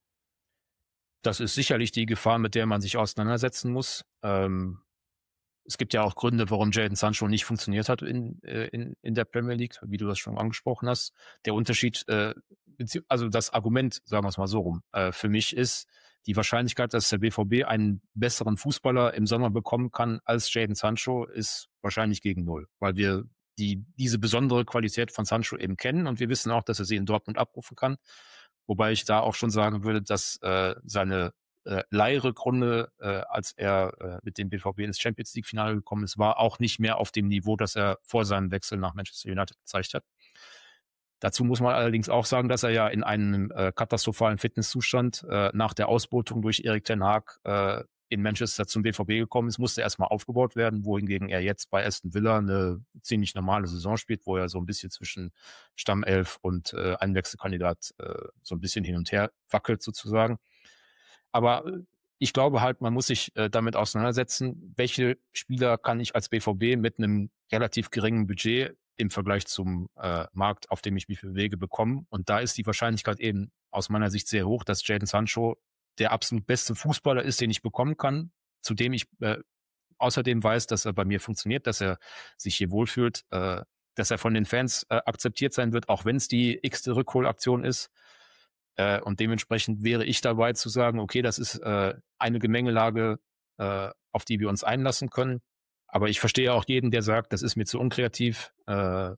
Das ist sicherlich die Gefahr, mit der man sich auseinandersetzen muss. Ähm, es gibt ja auch Gründe, warum Jadon Sancho nicht funktioniert hat in, in, in der Premier League, wie du das schon angesprochen hast. Der Unterschied, äh, also das Argument, sagen wir es mal so rum, äh, für mich ist die Wahrscheinlichkeit, dass der B V B einen besseren Fußballer im Sommer bekommen kann als Jadon Sancho, ist wahrscheinlich gegen null, weil wir die diese besondere Qualität von Sancho eben kennen und wir wissen auch, dass er sie in Dortmund abrufen kann. Wobei ich da auch schon sagen würde, dass äh, seine äh, Leihrückrunde, äh, als er äh, mit dem B V B ins Champions League-Finale gekommen ist, war auch nicht mehr auf dem Niveau, das er vor seinem Wechsel nach Manchester United gezeigt hat. Dazu muss man allerdings auch sagen, dass er ja in einem äh, katastrophalen Fitnesszustand äh, nach der Ausbeutung durch Erik ten Hag äh, in Manchester zum B V B gekommen ist, musste erstmal aufgebaut werden, wohingegen er jetzt bei Aston Villa eine ziemlich normale Saison spielt, wo er so ein bisschen zwischen Stammelf und äh, Einwechselkandidat äh, so ein bisschen hin und her wackelt sozusagen. Aber ich glaube halt, man muss sich äh, damit auseinandersetzen, welche Spieler kann ich als B V B mit einem relativ geringen Budget im Vergleich zum äh, Markt, auf dem ich mich bewege, bekommen. Und da ist die Wahrscheinlichkeit eben aus meiner Sicht sehr hoch, dass Jadon Sancho der absolut beste Fußballer ist, den ich bekommen kann, zu dem ich äh, außerdem weiß, dass er bei mir funktioniert, dass er sich hier wohlfühlt, äh, dass er von den Fans äh, akzeptiert sein wird, auch wenn es die x-te Rückholaktion ist. Äh, und dementsprechend wäre ich dabei zu sagen, okay, das ist äh, eine Gemengelage, äh, auf die wir uns einlassen können. Aber ich verstehe auch jeden, der sagt, das ist mir zu unkreativ. Äh,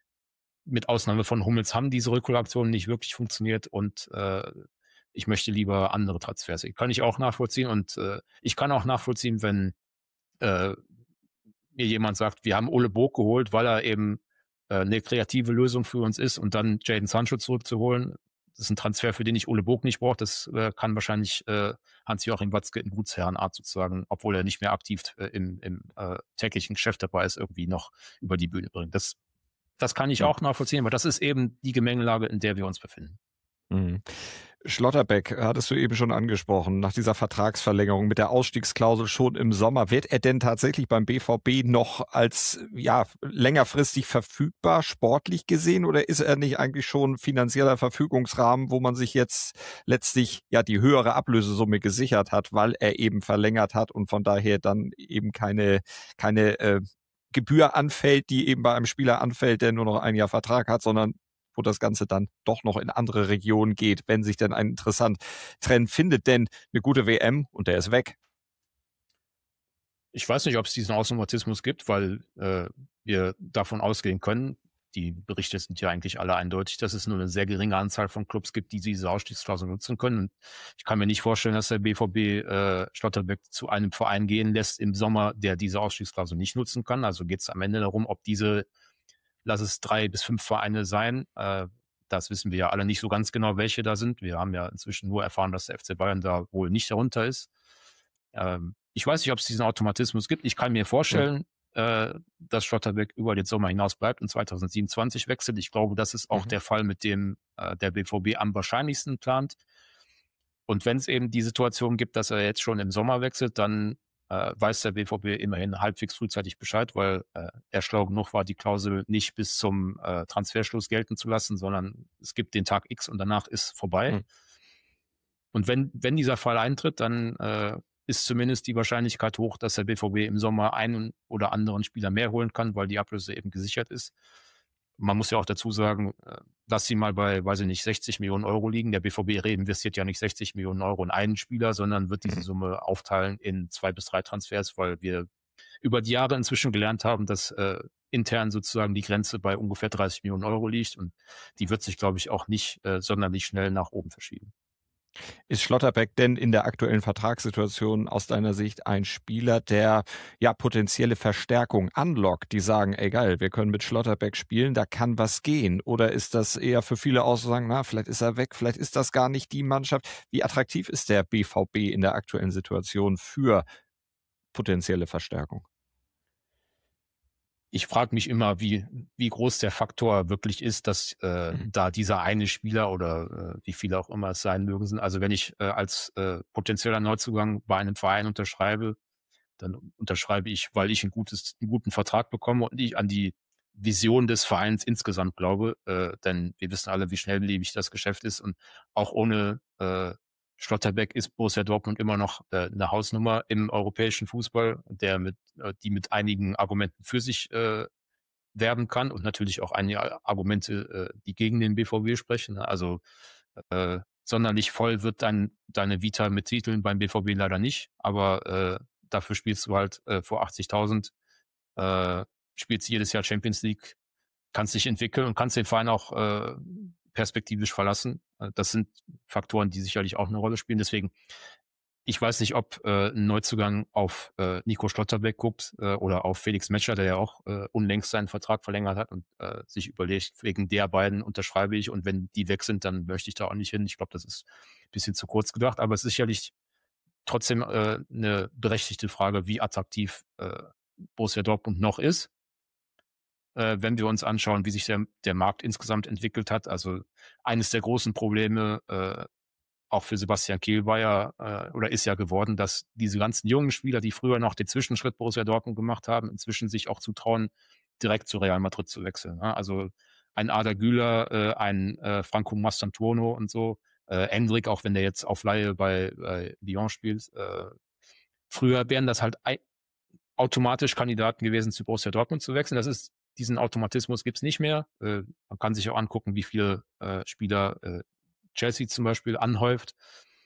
mit Ausnahme von Hummels haben diese Rückholaktionen nicht wirklich funktioniert und äh, ich möchte lieber andere Transfers. Kann ich auch nachvollziehen und äh, ich kann auch nachvollziehen, wenn äh, mir jemand sagt, wir haben Ole Book geholt, weil er eben äh, eine kreative Lösung für uns ist und dann Jadon Sancho zurückzuholen. Das ist ein Transfer, für den ich Ole Book nicht brauche. Das äh, kann wahrscheinlich äh, Hans-Joachim Watzke in Gutsherrenart sozusagen, obwohl er nicht mehr aktiv äh, im, im äh, täglichen Geschäft dabei ist, irgendwie noch über die Bühne bringen. Das, das kann ich ja auch nachvollziehen, aber das ist eben die Gemengelage, in der wir uns befinden. Mhm. Schlotterbeck, hattest du eben schon angesprochen, nach dieser Vertragsverlängerung mit der Ausstiegsklausel schon im Sommer, wird er denn tatsächlich beim B V B noch als ja längerfristig verfügbar, sportlich gesehen, oder ist er nicht eigentlich schon finanzieller Verfügungsrahmen, wo man sich jetzt letztlich ja die höhere Ablösesumme gesichert hat, weil er eben verlängert hat und von daher dann eben keine, keine äh, Gebühr anfällt, die eben bei einem Spieler anfällt, der nur noch ein Jahr Vertrag hat, sondern wo das Ganze dann doch noch in andere Regionen geht, wenn sich denn ein interessanter Trend findet. Denn eine gute W M und der ist weg. Ich weiß nicht, ob es diesen Automatismus gibt, weil äh, wir davon ausgehen können, die Berichte sind ja eigentlich alle eindeutig, dass es nur eine sehr geringe Anzahl von Clubs gibt, die diese Ausstiegsklausel nutzen können. Und ich kann mir nicht vorstellen, dass der B V B äh, Schlotterbeck zu einem Verein gehen lässt im Sommer, der diese Ausstiegsklausel nicht nutzen kann. Also geht es am Ende darum, ob diese lass es drei bis fünf Vereine sein. Äh, das wissen wir ja alle nicht so ganz genau, welche da sind. Wir haben ja inzwischen nur erfahren, dass der F C Bayern da wohl nicht darunter ist. Ähm, ich weiß nicht, ob es diesen Automatismus gibt. Ich kann mir vorstellen, ja. äh, dass Schlotterbeck über den Sommer hinaus bleibt und zwanzig siebenundzwanzig wechselt. Ich glaube, das ist auch mhm. der Fall, mit dem äh, der B V B am wahrscheinlichsten plant. Und wenn es eben die Situation gibt, dass er jetzt schon im Sommer wechselt, dann äh, weiß der B V B immerhin halbwegs frühzeitig Bescheid, weil äh, er schlau genug war, die Klausel nicht bis zum äh, Transferschluss gelten zu lassen, sondern es gibt den Tag X und danach ist vorbei. Mhm. Und wenn, wenn dieser Fall eintritt, dann äh, ist zumindest die Wahrscheinlichkeit hoch, dass der B V B im Sommer einen oder anderen Spieler mehr holen kann, weil die Ablöse eben gesichert ist. man muss ja auch dazu sagen, äh, dass sie mal bei, weiß ich nicht, sechzig Millionen Euro liegen. Der B V B reinvestiert ja nicht sechzig Millionen Euro in einen Spieler, sondern wird diese Mhm. Summe aufteilen in zwei bis drei Transfers, weil wir über die Jahre inzwischen gelernt haben, dass äh, intern sozusagen die Grenze bei ungefähr dreißig Millionen Euro liegt und die wird sich, glaube ich, auch nicht äh, sonderlich schnell nach oben verschieben. Ist Schlotterbeck denn in der aktuellen Vertragssituation aus deiner Sicht ein Spieler, der ja potenzielle Verstärkung anlockt, die sagen, ey geil, wir können mit Schlotterbeck spielen, da kann was gehen? Oder ist das eher für viele Aussagen, na, vielleicht ist er weg, vielleicht ist das gar nicht die Mannschaft? Wie attraktiv ist der B V B in der aktuellen Situation für potenzielle Verstärkung? Ich frage mich immer, wie, wie groß der Faktor wirklich ist, dass äh, Mhm. da dieser eine Spieler oder äh, wie viele auch immer es sein mögen sind. Also wenn ich äh, als äh, potenzieller Neuzugang bei einem Verein unterschreibe, dann unterschreibe ich, weil ich ein gutes, einen guten Vertrag bekomme und ich an die Vision des Vereins insgesamt glaube. Äh, denn wir wissen alle, wie schnelllebig das Geschäft ist und auch ohne äh, Schlotterbeck ist Borussia Dortmund immer noch äh, eine Hausnummer im europäischen Fußball, der mit, äh, die mit einigen Argumenten für sich äh, werben kann und natürlich auch einige Argumente, äh, die gegen den B V B sprechen. Also äh, sonderlich voll wird dein, deine Vita mit Titeln beim B V B leider nicht, aber äh, dafür spielst du halt äh, vor achtzigtausend, äh, spielst jedes Jahr Champions League, kannst dich entwickeln und kannst den Verein auch äh, perspektivisch verlassen. Äh, Das sind Faktoren, die sicherlich auch eine Rolle spielen. Deswegen, ich weiß nicht, ob äh, ein Neuzugang auf äh, Nico Schlotterbeck guckt äh, oder auf Felix Metscher, der ja auch äh, unlängst seinen Vertrag verlängert hat und äh, sich überlegt, wegen der beiden unterschreibe ich und wenn die weg sind, dann möchte ich da auch nicht hin. Ich glaube, das ist ein bisschen zu kurz gedacht, aber es ist sicherlich trotzdem äh, eine berechtigte Frage, wie attraktiv äh, Borussia Dortmund noch ist, äh, wenn wir uns anschauen, wie sich der, der Markt insgesamt entwickelt hat. Also eines der großen Probleme äh, auch für Sebastian Kehl war ja äh, oder ist ja geworden, dass diese ganzen jungen Spieler, die früher noch den Zwischenschritt Borussia Dortmund gemacht haben, inzwischen sich auch zutrauen, direkt zu Real Madrid zu wechseln. Ja? Also ein Arda Güler, äh, ein äh, Franco Mastantuono und so, äh, Endrick, auch wenn der jetzt auf Leihe bei, bei Lyon spielt. Äh, früher wären das halt ei- automatisch Kandidaten gewesen, zu Borussia Dortmund zu wechseln. Das ist diesen Automatismus gibt's nicht mehr. Äh, man kann sich auch angucken, wie viele äh, Spieler äh, Chelsea zum Beispiel anhäuft.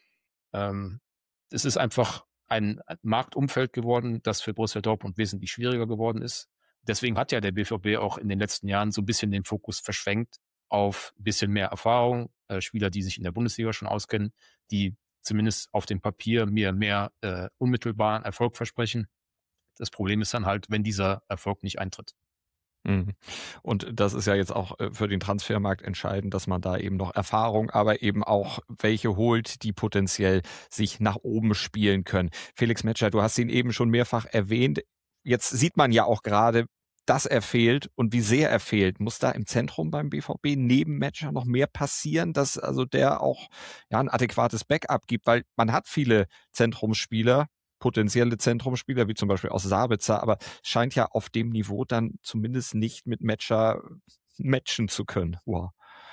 Ähm, es ist einfach ein Marktumfeld geworden, das für Borussia Dortmund wesentlich schwieriger geworden ist. Deswegen hat ja der B V B auch in den letzten Jahren so ein bisschen den Fokus verschwenkt auf ein bisschen mehr Erfahrung, äh, Spieler, die sich in der Bundesliga schon auskennen, die zumindest auf dem Papier mir mehr äh, unmittelbaren Erfolg versprechen. Das Problem ist dann halt, wenn dieser Erfolg nicht eintritt. Mhm. Und das ist ja jetzt auch äh, für den Transfermarkt entscheidend, dass man da eben noch Erfahrung, aber eben auch welche holt, die potenziell sich nach oben spielen können. Felix Metscher, du hast ihn eben schon mehrfach erwähnt. Jetzt sieht man ja auch gerade, dass er fehlt und wie sehr er fehlt. Muss da im Zentrum beim B V B neben Metscher noch mehr passieren, dass also der auch ja ein adäquates Backup gibt, weil man hat viele Zentrumsspieler, potenzielle Zentrumsspieler, wie zum Beispiel aus Sabitzer, aber scheint ja auf dem Niveau dann zumindest nicht mit Metscher matchen zu können. Wow.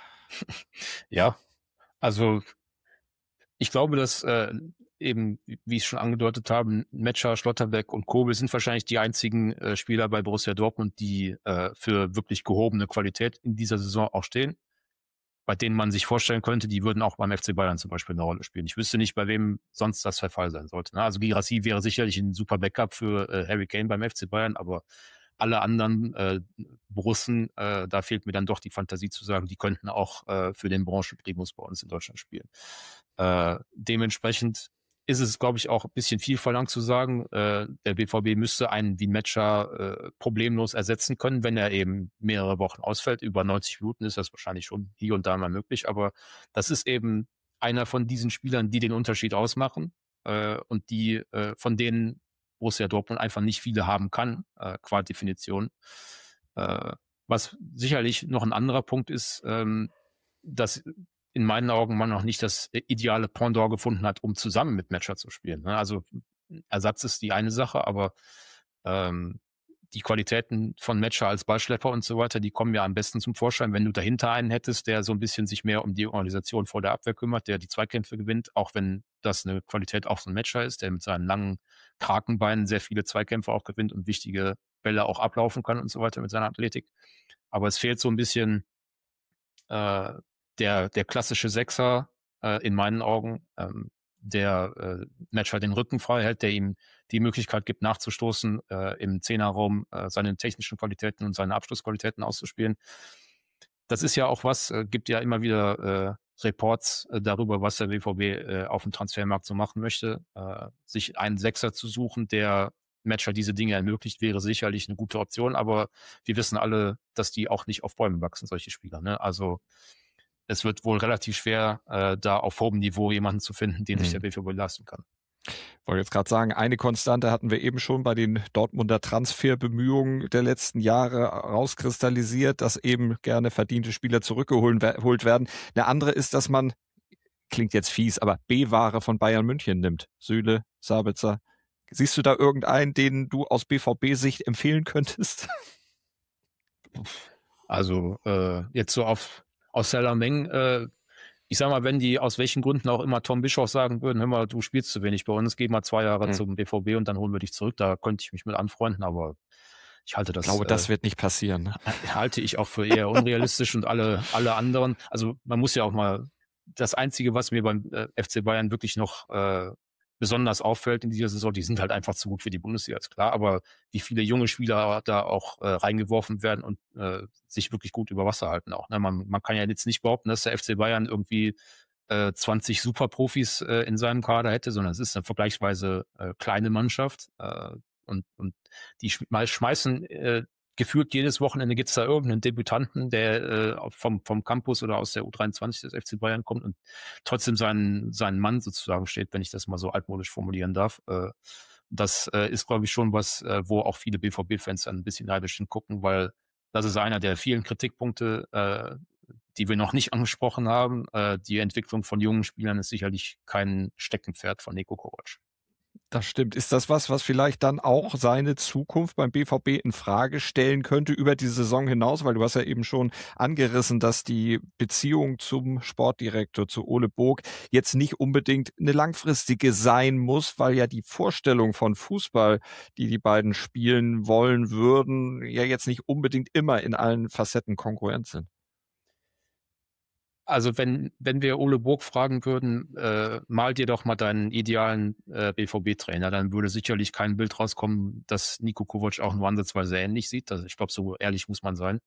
Ja, also ich glaube, dass äh, eben, wie ich schon angedeutet habe, Metscher, Schlotterbeck und Kobel sind wahrscheinlich die einzigen äh, Spieler bei Borussia Dortmund, die äh, für wirklich gehobene Qualität in dieser Saison auch stehen, bei denen man sich vorstellen könnte, die würden auch beim F C Bayern zum Beispiel eine Rolle spielen. Ich wüsste nicht, bei wem sonst das der Fall sein sollte. Ne? Also Guirassy wäre sicherlich ein super Backup für äh, Harry Kane beim F C Bayern, aber alle anderen äh, Borussen, äh, da fehlt mir dann doch die Fantasie zu sagen, die könnten auch äh, für den Branchenprimus bei uns in Deutschland spielen. Äh, dementsprechend ist es, glaube ich, auch ein bisschen viel verlangt zu sagen, äh, der B V B müsste einen wie Metscher äh, problemlos ersetzen können, wenn er eben mehrere Wochen ausfällt. Über neunzig Minuten ist das wahrscheinlich schon hier und da mal möglich, aber das ist eben einer von diesen Spielern, die den Unterschied ausmachen äh, und die äh, von denen Borussia Dortmund einfach nicht viele haben kann, äh, qua Definition. Äh, was sicherlich noch ein anderer Punkt ist, ähm, dass in meinen Augen man noch nicht das ideale Pendant gefunden hat, um zusammen mit Metscher zu spielen. Ne? Also Ersatz ist die eine Sache, aber ähm, die Qualitäten von Metscher als Ballschlepper und so weiter, die kommen ja am besten zum Vorschein, wenn du dahinter einen hättest, der so ein bisschen sich mehr um die Organisation vor der Abwehr kümmert, der die Zweikämpfe gewinnt, auch wenn das eine Qualität auch von Metscher ist, der mit seinen langen Krakenbeinen sehr viele Zweikämpfe auch gewinnt und wichtige Bälle auch ablaufen kann und so weiter mit seiner Athletik. Aber es fehlt so ein bisschen äh, der, der klassische Sechser äh, in meinen Augen, ähm, der äh, Matcher den Rücken frei hält, der ihm die Möglichkeit gibt, nachzustoßen, äh, im Zehnerraum äh, seine technischen Qualitäten und seine Abschlussqualitäten auszuspielen. Das ist ja auch was, äh, gibt ja immer wieder äh, Reports äh, darüber, was der B V B äh, auf dem Transfermarkt so machen möchte. Äh, sich einen Sechser zu suchen, der Matcher diese Dinge ermöglicht, wäre sicherlich eine gute Option, aber wir wissen alle, dass die auch nicht auf Bäumen wachsen, solche Spieler. Ne? Also es wird wohl relativ schwer, äh, da auf hohem Niveau jemanden zu finden, den mhm. sich der B V B leisten kann. Ich wollte jetzt gerade sagen, eine Konstante hatten wir eben schon bei den Dortmunder Transferbemühungen der letzten Jahre rauskristallisiert, dass eben gerne verdiente Spieler zurückgeholt werden. Eine andere ist, dass man, klingt jetzt fies, aber B-Ware von Bayern München nimmt. Süle, Sabitzer. Siehst du da irgendeinen, den du aus B V B-Sicht empfehlen könntest? Also äh, jetzt so auf aus Salameng, äh, ich sag mal, wenn die aus welchen Gründen auch immer Tom Bischoff sagen würden, hör mal, du spielst zu wenig bei uns, geh mal zwei Jahre hm. zum B V B und dann holen wir dich zurück, da könnte ich mich mit anfreunden, aber ich halte das... Ich glaube, äh, das wird nicht passieren. Ne? Halte ich auch für eher unrealistisch und alle, alle anderen, also man muss ja auch mal, das Einzige, was mir beim äh, F C Bayern wirklich noch äh, besonders auffällt in dieser Saison, die sind halt einfach zu gut für die Bundesliga, ist klar, aber wie viele junge Spieler da auch äh, reingeworfen werden und äh, sich wirklich gut über Wasser halten auch. Ne? Man, man kann ja jetzt nicht behaupten, dass der F C Bayern irgendwie äh, zwanzig Superprofis äh, in seinem Kader hätte, sondern es ist eine vergleichsweise äh, kleine Mannschaft äh, und, und die mal schmeißen äh, gefühlt jedes Wochenende gibt es da irgendeinen Debütanten, der äh, vom, vom Campus oder aus der U dreiundzwanzig des F C Bayern kommt und trotzdem seinen, seinen Mann sozusagen steht, wenn ich das mal so altmodisch formulieren darf. Äh, das äh, ist, glaube ich, schon was, äh, wo auch viele B V B-Fans ein bisschen neidisch hingucken, weil das ist einer der vielen Kritikpunkte, äh, die wir noch nicht angesprochen haben. Äh, die Entwicklung von jungen Spielern ist sicherlich kein Steckenpferd von Niko Kovac. Das stimmt. Ist das was, was vielleicht dann auch seine Zukunft beim B V B in Frage stellen könnte über die Saison hinaus? Weil du hast ja eben schon angerissen, dass die Beziehung zum Sportdirektor, zu Ole Burg, jetzt nicht unbedingt eine langfristige sein muss, weil ja die Vorstellung von Fußball, die die beiden spielen wollen würden, ja jetzt nicht unbedingt immer in allen Facetten kongruent sind. Also wenn, wenn wir Ole Burg fragen würden, äh, mal dir doch mal deinen idealen äh, B V B-Trainer, dann würde sicherlich kein Bild rauskommen, dass Niko Kovac auch nur ansatzweise ähnlich sieht. Also ich glaube, so ehrlich muss man sein.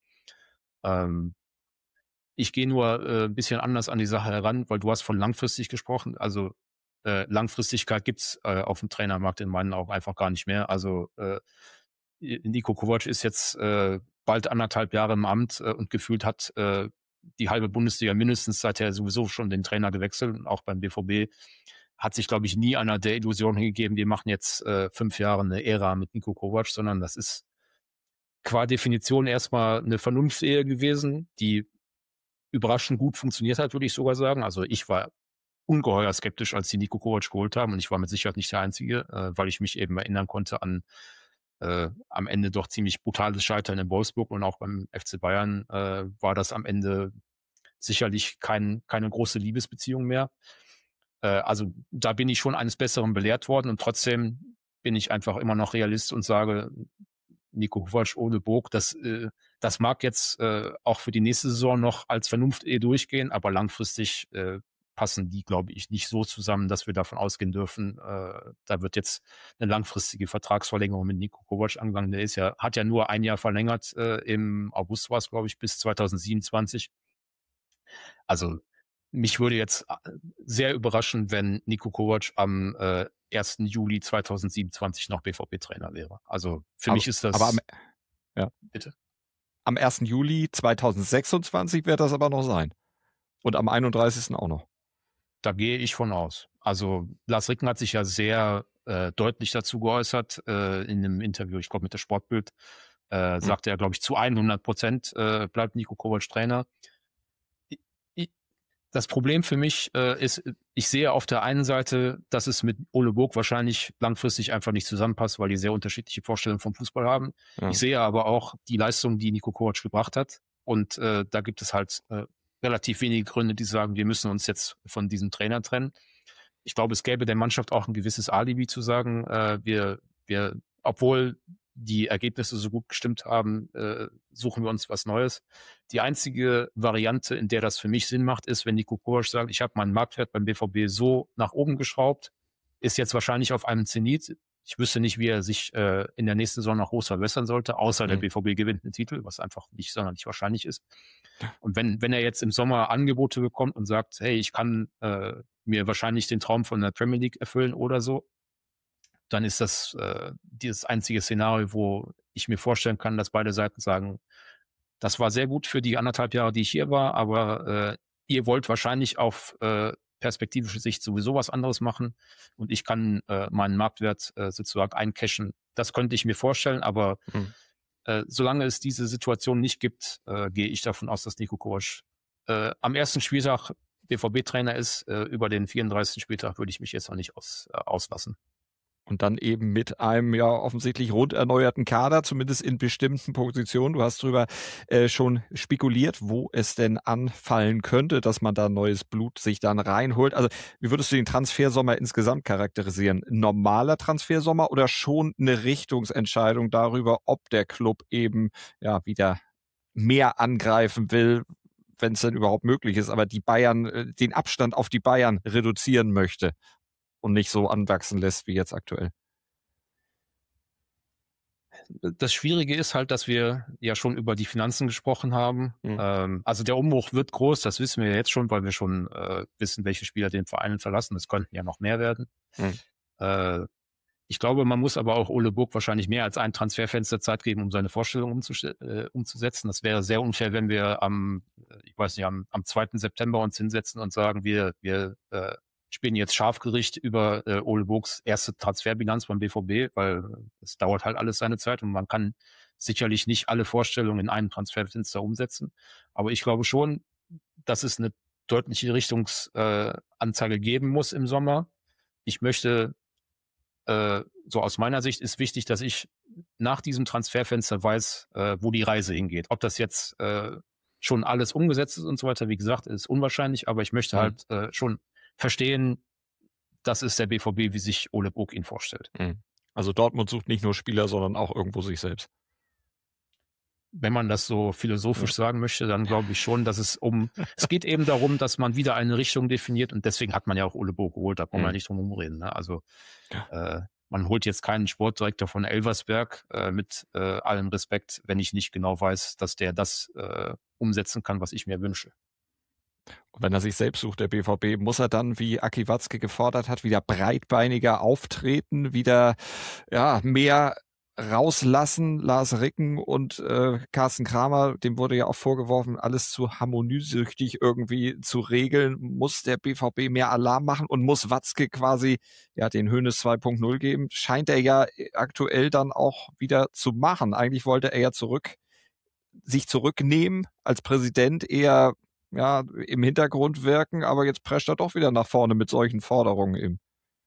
Ähm, ich gehe nur äh, ein bisschen anders an die Sache heran, weil du hast von langfristig gesprochen. Also äh, Langfristigkeit gibt's äh, auf dem Trainermarkt in meinen Augen einfach gar nicht mehr. Also äh, Niko Kovac ist jetzt äh, bald anderthalb Jahre im Amt äh, und gefühlt hat äh, die halbe Bundesliga mindestens seither sowieso schon den Trainer gewechselt. Und auch beim B V B hat sich, glaube ich, nie einer der Illusion hingegeben, wir machen jetzt äh, fünf Jahre eine Ära mit Niko Kovac, sondern das ist qua Definition erstmal eine Vernunftsehe gewesen, die überraschend gut funktioniert hat, würde ich sogar sagen. Also ich war ungeheuer skeptisch, als die Niko Kovac geholt haben und ich war mit Sicherheit nicht der Einzige, äh, weil ich mich eben erinnern konnte an Äh, am Ende doch ziemlich brutales Scheitern in Wolfsburg und auch beim F C Bayern äh, war das am Ende sicherlich kein, keine große Liebesbeziehung mehr. Äh, also da bin ich schon eines Besseren belehrt worden und trotzdem bin ich einfach immer noch Realist und sage, Niko Kovac, Ole Burg, das, äh, das mag jetzt äh, auch für die nächste Saison noch als Vernunft-Ehe durchgehen, aber langfristig äh, passen die, glaube ich, nicht so zusammen, dass wir davon ausgehen dürfen, äh, da wird jetzt eine langfristige Vertragsverlängerung mit Niko Kovac angegangen. Der ist ja, hat ja nur ein Jahr verlängert, äh, im August war es, glaube ich, bis zweitausendsiebenundzwanzig. Also mich würde jetzt sehr überraschen, wenn Niko Kovac am äh, ersten Juli zweitausendsiebenundzwanzig noch B V B-Trainer wäre. Also für aber, mich ist das... Aber am, ja. Bitte? Am ersten Juli zweitausendsechsundzwanzig wird das aber noch sein. Und am einunddreißigsten auch noch. Da gehe ich von aus. Also Lars Ricken hat sich ja sehr äh, deutlich dazu geäußert äh, in einem Interview, ich glaube mit der Sportbild, äh, mhm. sagte er, glaube ich, zu hundert Prozent äh, bleibt Niko Kovac Trainer. Ich, ich, das Problem für mich äh, ist, ich sehe auf der einen Seite, dass es mit Ole Burg wahrscheinlich langfristig einfach nicht zusammenpasst, weil die sehr unterschiedliche Vorstellungen vom Fußball haben. Ja. Ich sehe aber auch die Leistung, die Niko Kovac gebracht hat. Und äh, da gibt es halt äh, relativ wenige Gründe, die sagen, wir müssen uns jetzt von diesem Trainer trennen. Ich glaube, es gäbe der Mannschaft auch ein gewisses Alibi zu sagen, äh, wir, wir, obwohl die Ergebnisse so gut gestimmt haben, äh, suchen wir uns was Neues. Die einzige Variante, in der das für mich Sinn macht, ist, wenn Niko Kovac sagt, ich habe meinen Marktwert beim B V B so nach oben geschraubt, ist jetzt wahrscheinlich auf einem Zenit. Ich wüsste nicht, wie er sich äh, in der nächsten Saison noch groß verbessern sollte, außer mhm. der B V B gewinnt einen Titel, was einfach nicht sonderlich wahrscheinlich ist. Und wenn, wenn er jetzt im Sommer Angebote bekommt und sagt, hey, ich kann äh, mir wahrscheinlich den Traum von der Premier League erfüllen oder so, dann ist das äh, dieses einzige Szenario, wo ich mir vorstellen kann, dass beide Seiten sagen, das war sehr gut für die anderthalb Jahre, die ich hier war, aber äh, ihr wollt wahrscheinlich auf äh, perspektivische Sicht sowieso was anderes machen und ich kann äh, meinen Marktwert äh, sozusagen eincashen. Das könnte ich mir vorstellen, aber hm. äh, solange es diese Situation nicht gibt, äh, gehe ich davon aus, dass Niko Kovac äh, am ersten Spieltag B V B-Trainer ist. Äh, über den vierunddreißigsten Spieltag würde ich mich jetzt noch nicht aus, äh, auslassen. Und dann eben mit einem ja offensichtlich rund erneuerten Kader, zumindest in bestimmten Positionen. Du hast drüber äh, schon spekuliert, wo es denn anfallen könnte, dass man da neues Blut sich dann reinholt. Also wie würdest du den Transfersommer insgesamt charakterisieren? Normaler Transfersommer oder schon eine Richtungsentscheidung darüber, ob der Club eben ja wieder mehr angreifen will, wenn es denn überhaupt möglich ist, aber die Bayern, den Abstand auf die Bayern reduzieren möchte und nicht so anwachsen lässt wie jetzt aktuell? Das Schwierige ist halt, dass wir ja schon über die Finanzen gesprochen haben. Mhm. Ähm, also der Umbruch wird groß, das wissen wir jetzt schon, weil wir schon äh, wissen, welche Spieler den Verein verlassen. Es könnten ja noch mehr werden. Mhm. Äh, ich glaube, man muss aber auch Ole Burg wahrscheinlich mehr als ein Transferfenster Zeit geben, um seine Vorstellung umzus- äh, umzusetzen. Das wäre sehr unfair, wenn wir am, ich weiß nicht, am, am zweiten September uns hinsetzen und sagen, wir, wir äh, spielen jetzt Scharfgericht über äh, Ole Burgs erste Transferbilanz beim B V B, weil es dauert halt alles seine Zeit und man kann sicherlich nicht alle Vorstellungen in einem Transferfenster umsetzen. Aber ich glaube schon, dass es eine deutliche Richtungsanzeige äh, geben muss im Sommer. Ich möchte, äh, so aus meiner Sicht ist wichtig, dass ich nach diesem Transferfenster weiß, äh, wo die Reise hingeht. Ob das jetzt äh, schon alles umgesetzt ist und so weiter, wie gesagt, ist unwahrscheinlich, aber ich möchte mhm. halt äh, schon verstehen, das ist der B V B, wie sich Ole Burg ihn vorstellt. Also Dortmund sucht nicht nur Spieler, sondern auch irgendwo sich selbst. Wenn man das so philosophisch ja. sagen möchte, dann glaube ich schon, dass es um, es geht eben darum, dass man wieder eine Richtung definiert und deswegen hat man ja auch Ole Burg geholt, da kann man mhm. nicht drum herum reden. Ne? Also ja. äh, man holt jetzt keinen Sportdirektor von Elversberg äh, mit äh, allem Respekt, wenn ich nicht genau weiß, dass der das äh, umsetzen kann, was ich mir wünsche. Und wenn er sich selbst sucht, der B V B, muss er dann, wie Aki Watzke gefordert hat, wieder breitbeiniger auftreten, wieder ja mehr rauslassen. Lars Ricken und äh, Carsten Kramer, dem wurde ja auch vorgeworfen, alles zu harmoniesüchtig irgendwie zu regeln. Muss der B V B mehr Alarm machen und muss Watzke quasi ja den Hoeneß zwei Punkt null geben? Scheint er ja aktuell dann auch wieder zu machen. Eigentlich wollte er ja zurück sich zurücknehmen als Präsident, eher ja, im Hintergrund wirken, aber jetzt prescht er doch wieder nach vorne mit solchen Forderungen eben.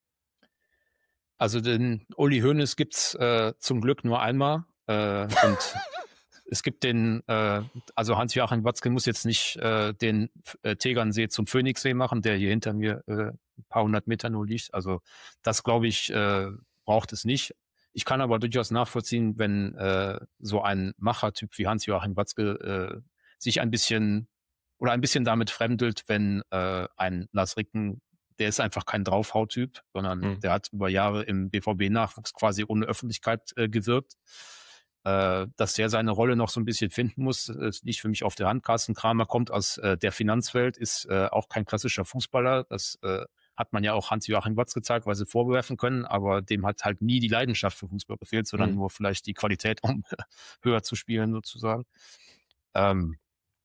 Also den Uli Hoeneß gibt's äh, zum Glück nur einmal äh, und es gibt den, äh, also Hans-Joachim Watzke muss jetzt nicht äh, den äh, Tegernsee zum Phoenixsee machen, der hier hinter mir äh, ein paar hundert Meter nur liegt. Also das, glaube ich, äh, braucht es nicht. Ich kann aber durchaus nachvollziehen, wenn äh, so ein Machertyp wie Hans-Joachim Watzke äh, sich ein bisschen oder ein bisschen damit fremdelt, wenn äh, ein Lars Ricken, der ist einfach kein Draufhau-Typ, sondern mhm. der hat über Jahre im B V B-Nachwuchs quasi ohne Öffentlichkeit äh, gewirkt. Äh, dass der seine Rolle noch so ein bisschen finden muss, ist nicht für mich auf der Hand. Carsten Kramer kommt aus äh, der Finanzwelt, ist äh, auch kein klassischer Fußballer. Das äh, hat man ja auch Hans-Joachim Watzke gezeigt, weil sie vorwerfen können, aber dem hat halt nie die Leidenschaft für Fußball gefehlt, sondern mhm. nur vielleicht die Qualität, um höher zu spielen sozusagen. Ähm,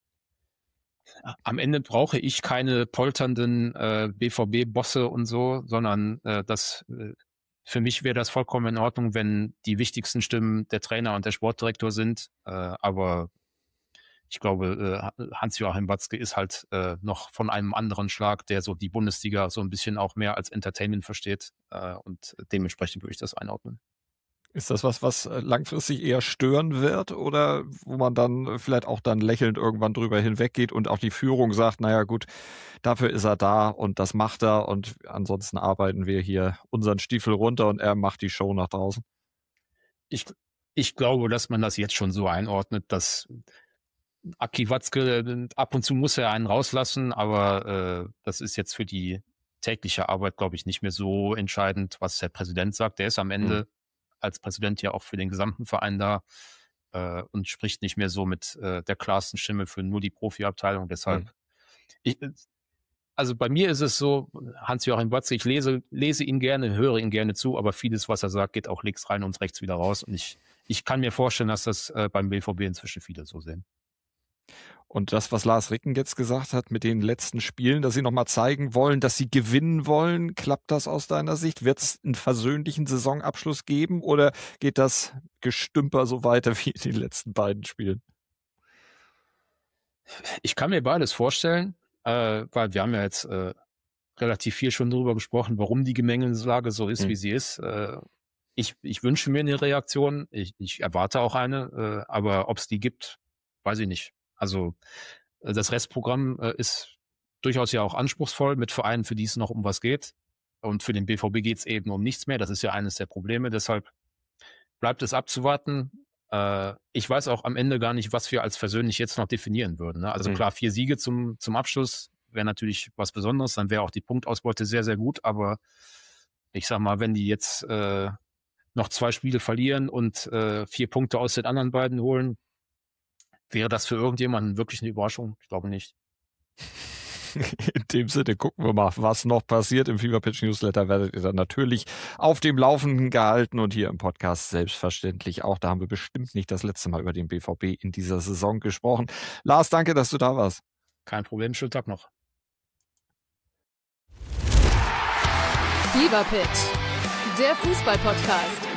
Am Ende brauche ich keine polternden äh, B V B-Bosse und so, sondern äh, das äh, für mich wäre das vollkommen in Ordnung, wenn die wichtigsten Stimmen der Trainer und der Sportdirektor sind. Äh, aber ich glaube, äh, Hans-Joachim Watzke ist halt äh, noch von einem anderen Schlag, der so die Bundesliga so ein bisschen auch mehr als Entertainment versteht. Äh, und dementsprechend würde ich das einordnen. Ist das was, was langfristig eher stören wird oder wo man dann vielleicht auch dann lächelnd irgendwann drüber hinweggeht und auch die Führung sagt, naja gut, dafür ist er da und das macht er und ansonsten arbeiten wir hier unseren Stiefel runter und er macht die Show nach draußen? Ich, ich glaube, dass man das jetzt schon so einordnet, dass Aki Watzke, ab und zu muss er einen rauslassen, aber äh, das ist jetzt für die tägliche Arbeit, glaube ich, nicht mehr so entscheidend, was der Präsident sagt. Der ist am Ende mhm. als Präsident ja auch für den gesamten Verein da äh, und spricht nicht mehr so mit äh, der klarsten Stimme für nur die Profiabteilung. Deshalb, mhm. ich, also bei mir ist es so, Hans-Joachim Watzke, ich lese, lese ihn gerne, höre ihn gerne zu, aber vieles, was er sagt, geht auch links rein und rechts wieder raus. Und ich, ich kann mir vorstellen, dass das äh, beim B V B inzwischen viele so sehen. Und das, was Lars Ricken jetzt gesagt hat mit den letzten Spielen, dass sie nochmal zeigen wollen, dass sie gewinnen wollen, klappt das aus deiner Sicht? Wird es einen versöhnlichen Saisonabschluss geben oder geht das Gestümper so weiter wie in den letzten beiden Spielen? Ich kann mir beides vorstellen, äh, weil wir haben ja jetzt äh, relativ viel schon darüber gesprochen, warum die Gemengelage so ist, mhm. wie sie ist. Äh, ich, ich wünsche mir eine Reaktion, ich, ich erwarte auch eine, äh, aber ob es die gibt, weiß ich nicht. Also das Restprogramm äh, ist durchaus ja auch anspruchsvoll mit Vereinen, für die es noch um was geht. Und für den B V B geht es eben um nichts mehr. Das ist ja eines der Probleme. Deshalb bleibt es abzuwarten. Äh, ich weiß auch am Ende gar nicht, was wir als versöhnlich jetzt noch definieren würden. Ne? Also mhm. klar, vier Siege zum, zum Abschluss wäre natürlich was Besonderes. Dann wäre auch die Punktausbeute sehr, sehr gut. Aber ich sag mal, wenn die jetzt äh, noch zwei Spiele verlieren und äh, vier Punkte aus den anderen beiden holen, wäre das für irgendjemanden wirklich eine Überraschung? Ich glaube nicht. In dem Sinne gucken wir mal, was noch passiert. Im Fever Pitch Newsletter werdet ihr dann natürlich auf dem Laufenden gehalten und hier im Podcast selbstverständlich auch. Da haben wir bestimmt nicht das letzte Mal über den B V B in dieser Saison gesprochen. Lars, danke, dass du da warst. Kein Problem, schönen Tag noch. Fever Pitch, der Fußball-Podcast.